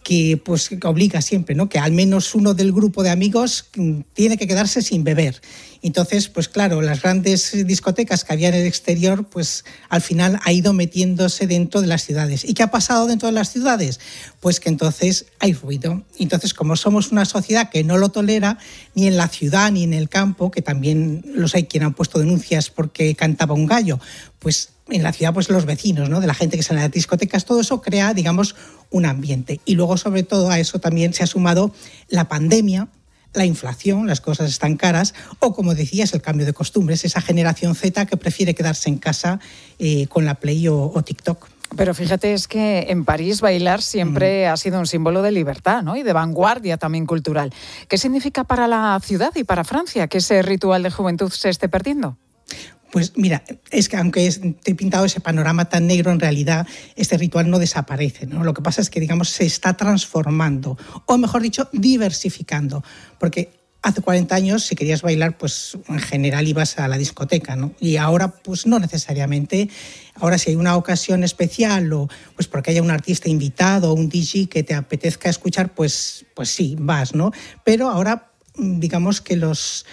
que pues que obliga siempre, ¿no? Que al menos uno del grupo de amigos tiene que quedarse sin beber. Entonces, pues claro, las grandes discotecas que había en el exterior, pues al final ha ido metiéndose dentro de las ciudades. ¿Y qué ha pasado dentro de las ciudades? Pues que entonces hay ruido. Entonces, como somos una sociedad que no lo tolera, ni en la ciudad ni en el campo, que también los hay quien han puesto denuncias porque cantaba un gallo, pues en la ciudad, pues los vecinos, ¿no? De la gente que sale a las discotecas, todo eso crea, digamos, un ambiente. Y luego, sobre todo, a eso también se ha sumado la pandemia, la inflación, las cosas están caras, o como decías, el cambio de costumbres, esa generación Z que prefiere quedarse en casa eh, con la Play o, o TikTok. Pero fíjate, es que en París bailar siempre mm. ha sido un símbolo de libertad, ¿no? Y de vanguardia también cultural. ¿Qué significa para la ciudad y para Francia que ese ritual de juventud se esté perdiendo? Pues mira, es que aunque te he pintado ese panorama tan negro, en realidad este ritual no desaparece, ¿no? Lo que pasa es que, digamos, se está transformando, o mejor dicho, diversificando, porque hace cuarenta años, si querías bailar, pues en general ibas a la discoteca, ¿no? Y ahora, pues no necesariamente. Ahora, si hay una ocasión especial o pues porque haya un artista invitado o un D J que te apetezca escuchar, pues, pues sí, vas, ¿no? Pero ahora, digamos que los...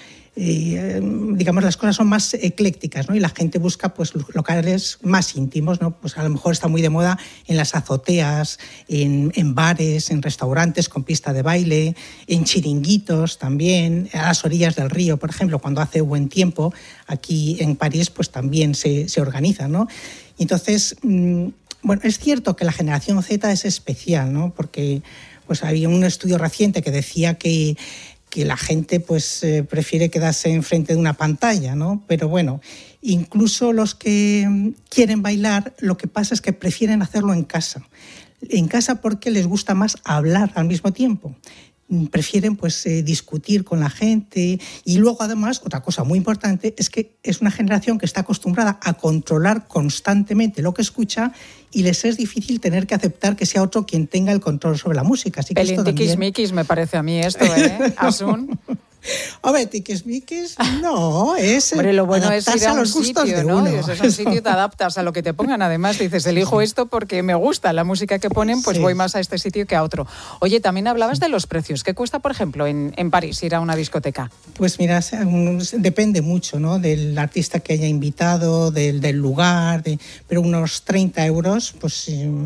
Eh, digamos, las cosas son más eclécticas, ¿no? Y la gente busca pues locales más íntimos, ¿no? Pues a lo mejor está muy de moda en las azoteas, en, en bares, en restaurantes con pista de baile, en chiringuitos también, a las orillas del río, por ejemplo, cuando hace buen tiempo, aquí en París pues también se, se organiza, ¿no? Entonces, mmm, bueno, es cierto que la generación Z es especial, ¿no? Porque pues había un estudio reciente que decía que que la gente pues eh, prefiere quedarse enfrente de una pantalla, ¿no? Pero bueno, incluso los que quieren bailar, lo que pasa es que prefieren hacerlo en casa. En casa porque les gusta más hablar al mismo tiempo. Prefieren pues eh, discutir con la gente y luego además otra cosa muy importante es que es una generación que está acostumbrada a controlar constantemente lo que escucha y les es difícil tener que aceptar que sea otro quien tenga el control sobre la música. Así que Pelín tiquismiquis me parece a mí esto, ¿eh? Asun. Hombre, tiquismiquis no, es Hombre, lo bueno es ir a, a un los gustos sitio, de ¿no? uno. Es un sitio, te adaptas a lo que te pongan. Además, dices, elijo sí. esto porque me gusta la música que ponen, pues sí. voy más a este sitio que a otro. Oye, también hablabas sí. de los precios. ¿Qué cuesta, por ejemplo, en, en París ir a una discoteca? Pues mira, depende mucho, ¿no? Del artista que haya invitado, del, del lugar, de, pero unos treinta euros, pues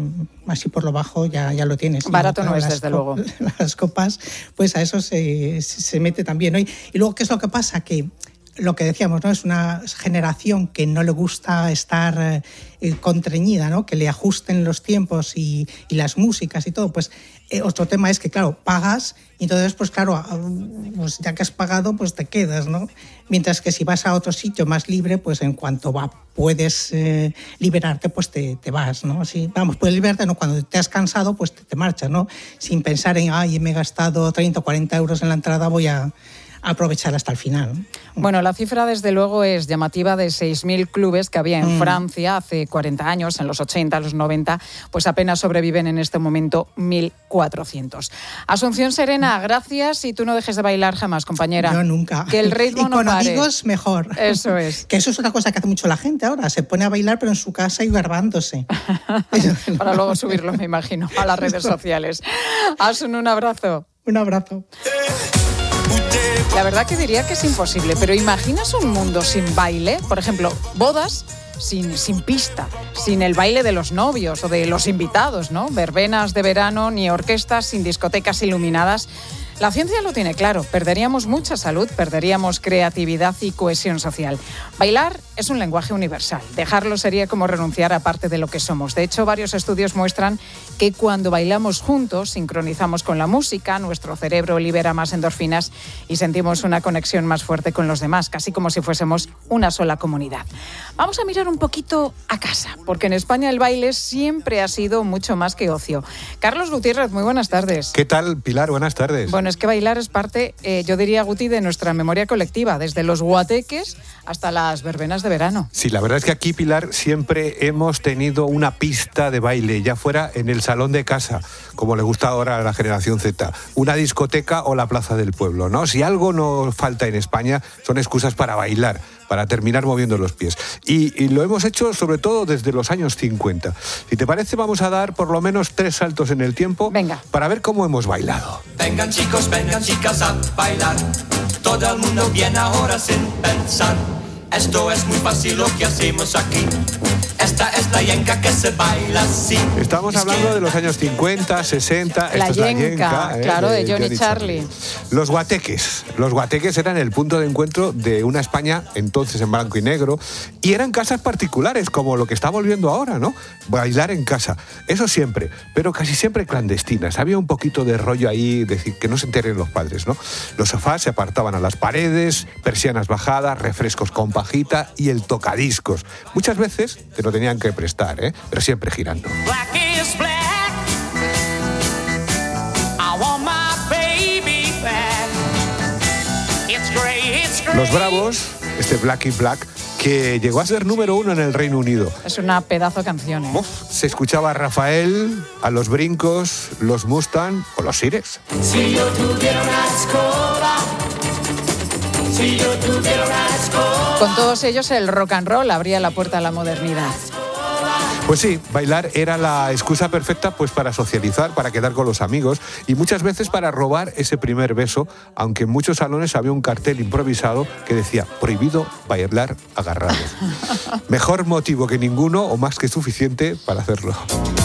así por lo bajo ya, ya lo tienes. Barato no, no es, las desde cop- luego. Las copas, pues a eso se, se mete también, ¿no? Y, y luego, ¿qué es lo que pasa? Que lo que decíamos, ¿no? Es una generación que no le gusta estar eh, contrañida, ¿no? Que le ajusten los tiempos y, y las músicas y todo. Pues eh, otro tema es que, claro, pagas y entonces, pues claro, pues ya que has pagado, pues te quedas, ¿no? Mientras que si vas a otro sitio más libre, pues en cuanto va, puedes eh, liberarte, pues te, te vas, ¿no? Así, vamos, puedes liberarte, ¿no? Cuando te has cansado, pues te, te marchas, ¿no? Sin pensar en, ay, me he gastado treinta o cuarenta euros en la entrada, voy a aprovechar hasta el final. Bueno, la cifra desde luego es llamativa de seis mil clubes que había en mm. Francia hace cuarenta años, en los ochenta, los noventa, pues apenas sobreviven en este momento mil cuatrocientos. Asunción Serena, gracias y tú no dejes de bailar jamás, compañera. Yo nunca. Que el ritmo y no con pare. amigos mejor. Eso es. Que eso es una cosa que hace mucho la gente ahora, se pone a bailar pero en su casa y grabándose. Para luego subirlo, me imagino, a las redes sociales. Asun, un abrazo. Un abrazo. La verdad que diría que es imposible, pero ¿imaginas un mundo sin baile? Por ejemplo, bodas sin, sin pista, sin el baile de los novios o de los invitados, ¿no? Verbenas de verano, ni orquestas, sin discotecas iluminadas. La ciencia lo tiene claro, perderíamos mucha salud, perderíamos creatividad y cohesión social. Bailar es un lenguaje universal, dejarlo sería como renunciar a parte de lo que somos. De hecho, varios estudios muestran que cuando bailamos juntos, sincronizamos con la música, nuestro cerebro libera más endorfinas y sentimos una conexión más fuerte con los demás, casi como si fuésemos una sola comunidad. Vamos a mirar un poquito a casa, porque en España el baile siempre ha sido mucho más que ocio. Carlos Gutiérrez, muy buenas tardes. ¿Qué tal, Pilar? Buenas tardes. Bueno, es que bailar es parte, eh, yo diría, Guti, de nuestra memoria colectiva, desde los guateques hasta las verbenas de verano. Sí, la verdad es que aquí, Pilar, siempre hemos tenido una pista de baile, ya fuera en el salón de casa, como le gusta ahora a la generación Z, una discoteca o la plaza del pueblo, ¿no? Si algo nos falta en España son excusas para bailar, para terminar moviendo los pies. Y, y lo hemos hecho sobre todo desde los años cincuenta. Si te parece, vamos a dar por lo menos tres saltos en el tiempo. Venga. Para ver cómo hemos bailado. Vengan chicos, vengan chicas a bailar. Todo el mundo viene ahora sin pensar. Esto es muy fácil lo que hacemos aquí. Esta es la yenca que se baila así. Estamos hablando de los años cincuenta, sesenta. La Esto es la yenca, yenca, ¿eh? claro, de, de Johnny, Johnny Charlie. Charlie. Los guateques. Los guateques eran el punto de encuentro de una España entonces en blanco y negro. Y eran casas particulares, como lo que está volviendo ahora, ¿no? Bailar en casa. Eso siempre, pero casi siempre clandestinas. Había un poquito de rollo ahí, decir, que no se enteren los padres, ¿no? Los sofás se apartaban a las paredes, persianas bajadas, refrescos con pajita y el tocadiscos. Muchas veces te lo tenían que prestar, ¿eh? Pero siempre girando. Black is black. I want my baby back. It's gray, it's gray. Los Bravos, este Black is Black, que llegó a ser número uno en el Reino Unido. Es una pedazo de canción, ¿eh? Uf, se escuchaba a Rafael, a los Brincos, los Mustang o los Sires. Si yo tuviera una escoba, si yo tuviera una escoba. Con todos ellos el rock and roll abría la puerta a la modernidad. Pues sí, bailar era la excusa perfecta pues para socializar, para quedar con los amigos y muchas veces para robar ese primer beso, aunque en muchos salones había un cartel improvisado que decía prohibido bailar agarrados. Mejor motivo que ninguno o más que suficiente para hacerlo.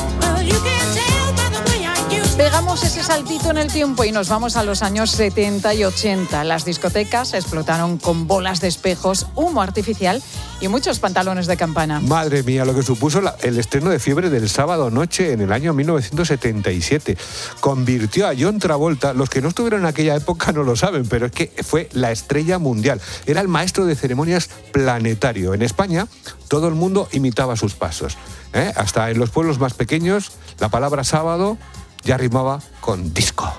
Pegamos ese saltito en el tiempo y nos vamos a los años setenta y ochenta. Las discotecas explotaron con bolas de espejos, humo artificial y muchos pantalones de campana. Madre mía, lo que supuso la, el estreno de Fiebre del sábado noche en el año mil novecientos setenta y siete. Convirtió a John Travolta, los que no estuvieron en aquella época no lo saben, pero es que fue la estrella mundial. Era el maestro de ceremonias planetario. En España, todo el mundo imitaba sus pasos, ¿eh? Hasta en los pueblos más pequeños, la palabra sábado ya rimaba con disco.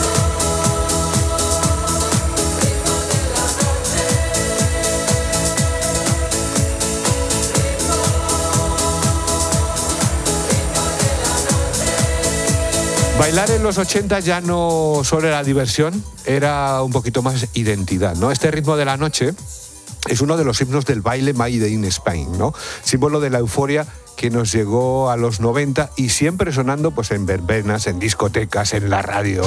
Bailar en los ochenta ya no solo era diversión, era un poquito más identidad, ¿no? Este ritmo de la noche es uno de los himnos del baile Made in Spain, ¿no? Símbolo de la euforia que nos llegó a los noventa y siempre sonando pues en verbenas, en discotecas, en la radio.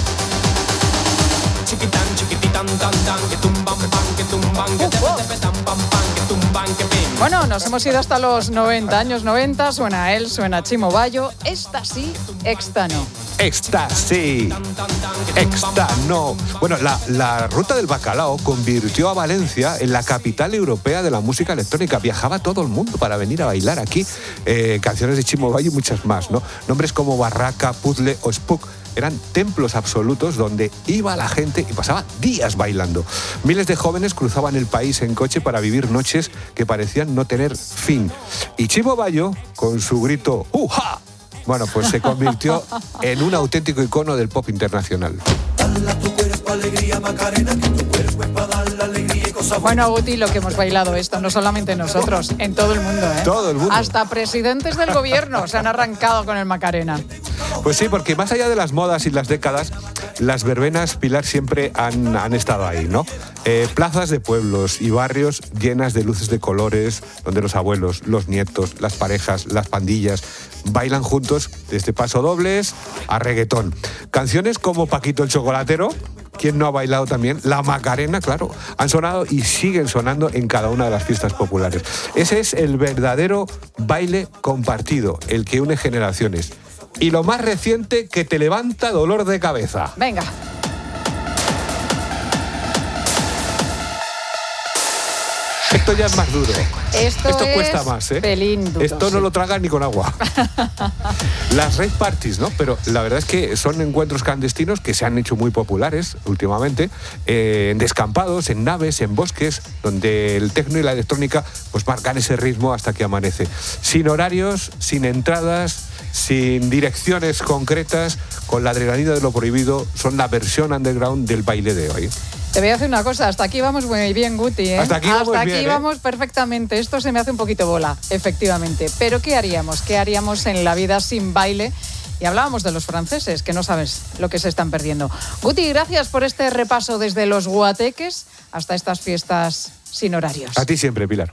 Bueno, nos hemos ido hasta los noventa, años noventa, suena él, suena Chimo Bayo, esta sí, esta no. Esta sí, esta no. Bueno, la, la Ruta del Bacalao convirtió a Valencia en la capital europea de la música electrónica. Viajaba todo el mundo para venir a bailar aquí. Eh, canciones de Chimo Bayo y muchas más, ¿no? Nombres como Barraca, Puzzle o Spook eran templos absolutos donde iba la gente y pasaba días bailando. Miles de jóvenes cruzaban el país en coche para vivir noches que parecían no tener fin. Y Chimo Bayo, con su grito ¡uja!, bueno, pues se convirtió en un auténtico icono del pop internacional. Bueno, Guti, lo que hemos bailado esto, no solamente nosotros, en todo el mundo, ¿eh? Todo el mundo. Hasta presidentes del gobierno se han arrancado con el Macarena. Pues sí, porque más allá de las modas y las décadas, las verbenas, Pilar, siempre han, han estado ahí, ¿no? Eh, plazas de pueblos y barrios llenas de luces de colores, donde los abuelos, los nietos, las parejas, las pandillas bailan juntos desde pasodobles a reggaetón. Canciones como Paquito el Chocolatero, ¿quién no ha bailado también? La Macarena, claro, han sonado y siguen sonando en cada una de las fiestas populares. Ese es el verdadero baile compartido, el que une generaciones. Y lo más reciente, que te levanta dolor de cabeza. Venga. Esto ya es más duro. Esto, Esto es cuesta más, ¿eh? pelín duro, Esto no sí. lo tragan ni con agua. Las rave parties, ¿no? Pero la verdad es que son encuentros clandestinos que se han hecho muy populares últimamente, eh, en descampados, en naves, en bosques, donde el tecno y la electrónica pues marcan ese ritmo hasta que amanece. Sin horarios, sin entradas, sin direcciones concretas, con la adrenalina de lo prohibido, son la versión underground del baile de hoy. Te voy a decir una cosa, hasta aquí vamos muy bien, Guti, ¿eh? Hasta aquí vamos Hasta aquí bien, ¿eh? vamos perfectamente. Esto se me hace un poquito bola, efectivamente. Pero ¿qué haríamos? ¿Qué haríamos en la vida sin baile? Y hablábamos de los franceses, que no sabes lo que se están perdiendo. Guti, gracias por este repaso desde los guateques hasta estas fiestas sin horarios. A ti siempre, Pilar.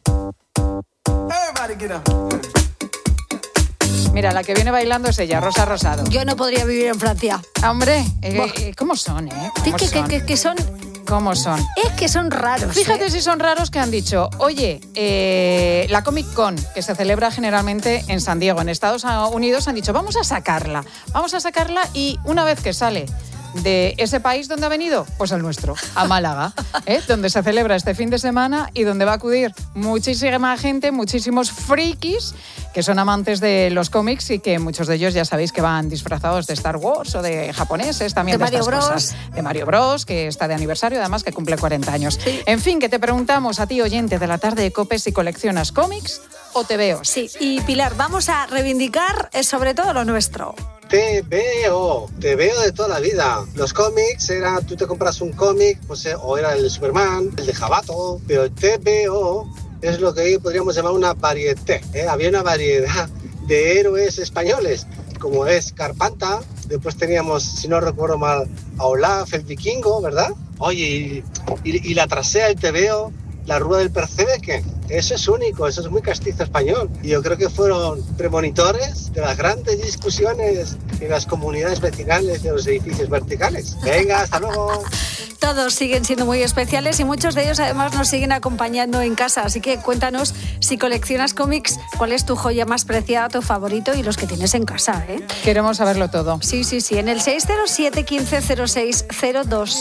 Mira, la que viene bailando es ella, Rosa Rosado. Yo no podría vivir en Francia. Hombre, eh, eh, ¿cómo son, eh? ¿Cómo que, son? Que, que, que son... ¿Cómo son? Es que son raros. Fíjate ¿eh? si son raros que han dicho, oye, eh, la Comic Con, que se celebra generalmente en San Diego, en Estados Unidos, han dicho, vamos a sacarla. Vamos a sacarla y una vez que sale de ese país donde ha venido, pues el nuestro, a Málaga, ¿eh? Donde se celebra este fin de semana y donde va a acudir muchísima gente, muchísimos frikis que son amantes de los cómics y que muchos de ellos ya sabéis que van disfrazados de Star Wars o de japoneses también. De, de Mario estas Bros. Cosas. De Mario Bros, que está de aniversario, además que cumple cuarenta años. Sí. En fin, que te preguntamos a ti, oyente de la tarde de COPE, si coleccionas cómics o te veo. Sí, y Pilar, vamos a reivindicar eh, sobre todo lo nuestro. Te veo, te veo de toda la vida. Los cómics era, tú te compras un cómic, pues, eh, o era el de Superman, el de Jabato, pero te veo es lo que hoy podríamos llamar una varieté, ¿eh? Había una variedad de héroes españoles, como es Carpanta, después teníamos, si no recuerdo mal, a Olaf, el vikingo, ¿verdad? Oye, y, y, y la trasea, el te veo, la rúa del Percebeque, eso es único, eso es muy castizo español. Y yo creo que fueron premonitores de las grandes discusiones en las comunidades vecinales de los edificios verticales. Venga, hasta luego. Todos siguen siendo muy especiales y muchos de ellos además nos siguen acompañando en casa. Así que cuéntanos, si coleccionas cómics, cuál es tu joya más preciada, tu favorito y los que tienes en casa, ¿eh? Queremos saberlo todo. Sí, sí, sí, en el seis cero siete, quince cero seis cero dos.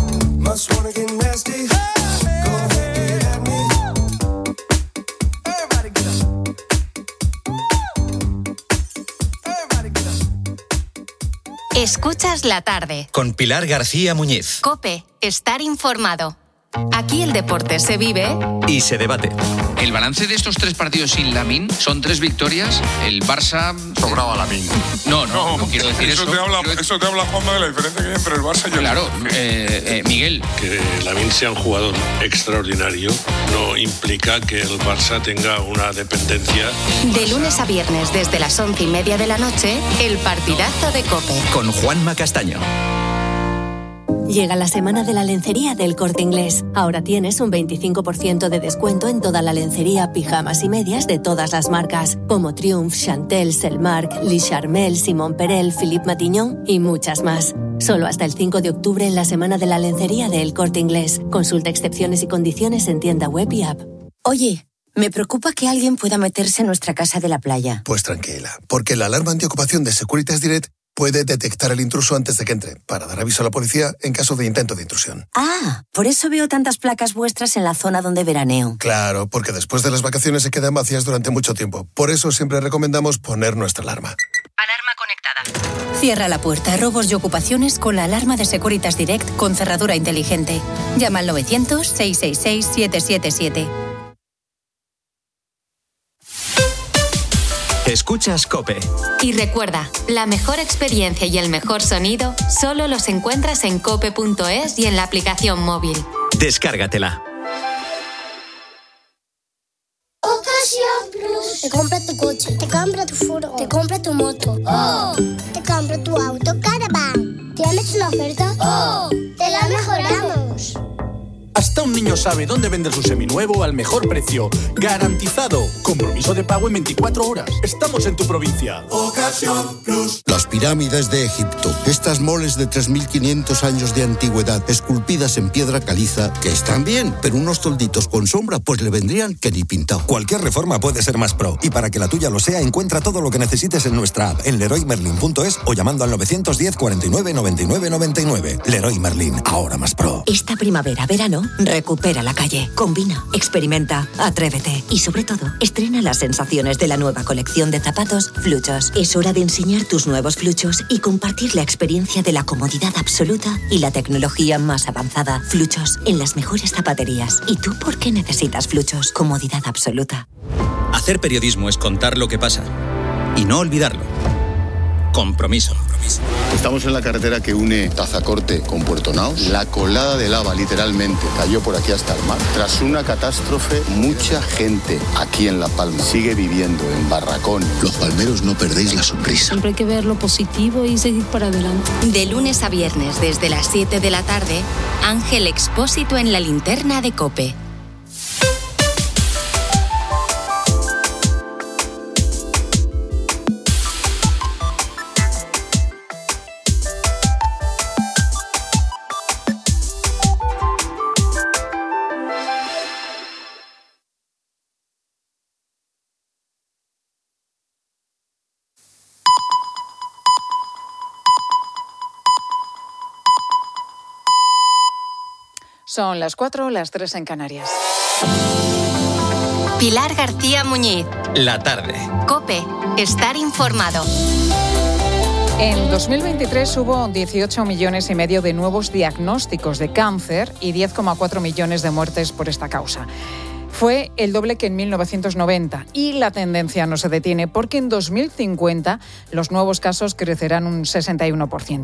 Escuchas la tarde. Con Pilar García Muñiz. COPE, estar informado. Aquí el deporte se vive y se debate. El balance de estos tres partidos sin Lamine son tres victorias. El Barça... Sobraba Lamine. No, no, no, no quiero decir eso. Eso te habla, quiero... eso te habla Juanma, de la diferencia que hay entre el Barça y el... Claro, eh, eh, Miguel. Que Lamine sea un jugador extraordinario no implica que el Barça tenga una dependencia. De lunes a viernes desde las once y media de la noche, el partidazo de COPE. Con Juanma Castaño. Llega la semana de la lencería del Corte Inglés. Ahora tienes un veinticinco por ciento de descuento en toda la lencería, pijamas y medias de todas las marcas, como Triumph, Chantel, Selmark, Le Charmel, Simon Perel, Philippe Matignon y muchas más. Solo hasta el cinco de octubre en la semana de la lencería del Corte Inglés. Consulta excepciones y condiciones en tienda web y app. Oye, me preocupa que alguien pueda meterse en nuestra casa de la playa. Pues tranquila, porque la alarma antiocupación de Securitas Direct puede detectar el intruso antes de que entre, para dar aviso a la policía en caso de intento de intrusión. Ah, por eso veo tantas placas vuestras en la zona donde veraneo. Claro, porque después de las vacaciones se quedan vacías durante mucho tiempo. Por eso siempre recomendamos poner nuestra alarma. Alarma conectada. Cierra la puerta a robos y ocupaciones con la alarma de Securitas Direct con cerradura inteligente. Llama al novecientos, seiscientos sesenta y seis, setecientos setenta y siete. Escuchas COPE. Y recuerda, la mejor experiencia y el mejor sonido solo los encuentras en cope punto es y en la aplicación móvil. Descárgatela. Ocasión Plus. Te compra tu coche, te compra tu furgo, te compra tu moto. ¡Oh! Te compra tu auto Caravan. ¿Tienes una oferta? ¡Oh! Te la mejoramos. Hasta un niño sabe dónde vender su seminuevo al mejor precio. ¡Garantizado! Compromiso de pago en veinticuatro horas. Estamos en tu provincia. Ocasión Plus. Las pirámides de Egipto. Estas moles de tres mil quinientos años de antigüedad, esculpidas en piedra caliza, que están bien, pero unos tolditos con sombra, pues le vendrían que ni pintado. Cualquier reforma puede ser más pro. Y para que la tuya lo sea, encuentra todo lo que necesites en nuestra app, en leroy merlin punto es o llamando al novecientos diez, cuarenta y nueve, noventa y nueve, noventa y nueve. Leroy Merlin, ahora más pro. Esta primavera, verano, recupera la calle, combina, experimenta, atrévete y sobre todo, estrena las sensaciones de la nueva colección de zapatos Fluchos. Es hora de enseñar tus nuevos Fluchos y compartir la experiencia de la comodidad absoluta y la tecnología más avanzada. Fluchos, en las mejores zapaterías. ¿Y tú por qué necesitas Fluchos? Comodidad absoluta. Hacer periodismo es contar lo que pasa y no olvidarlo. Compromiso. Estamos en la carretera que une Tazacorte con Puerto Naos. La colada de lava literalmente cayó por aquí hasta el mar. Tras una catástrofe, mucha gente aquí en La Palma sigue viviendo en barracones. Los palmeros no perdéis la sonrisa. Siempre hay que ver lo positivo y seguir para adelante. De lunes a viernes desde las siete de la tarde, Ángel Expósito en la linterna de COPE. Son las cuatro, las tres en Canarias. Pilar García Muñiz. La tarde. COPE. Estar informado. En dos mil veintitrés hubo dieciocho millones y medio de nuevos diagnósticos de cáncer y diez coma cuatro millones de muertes por esta causa. Fue el doble que en mil novecientos noventa y la tendencia no se detiene porque en dos mil cincuenta los nuevos casos crecerán un sesenta y uno por ciento.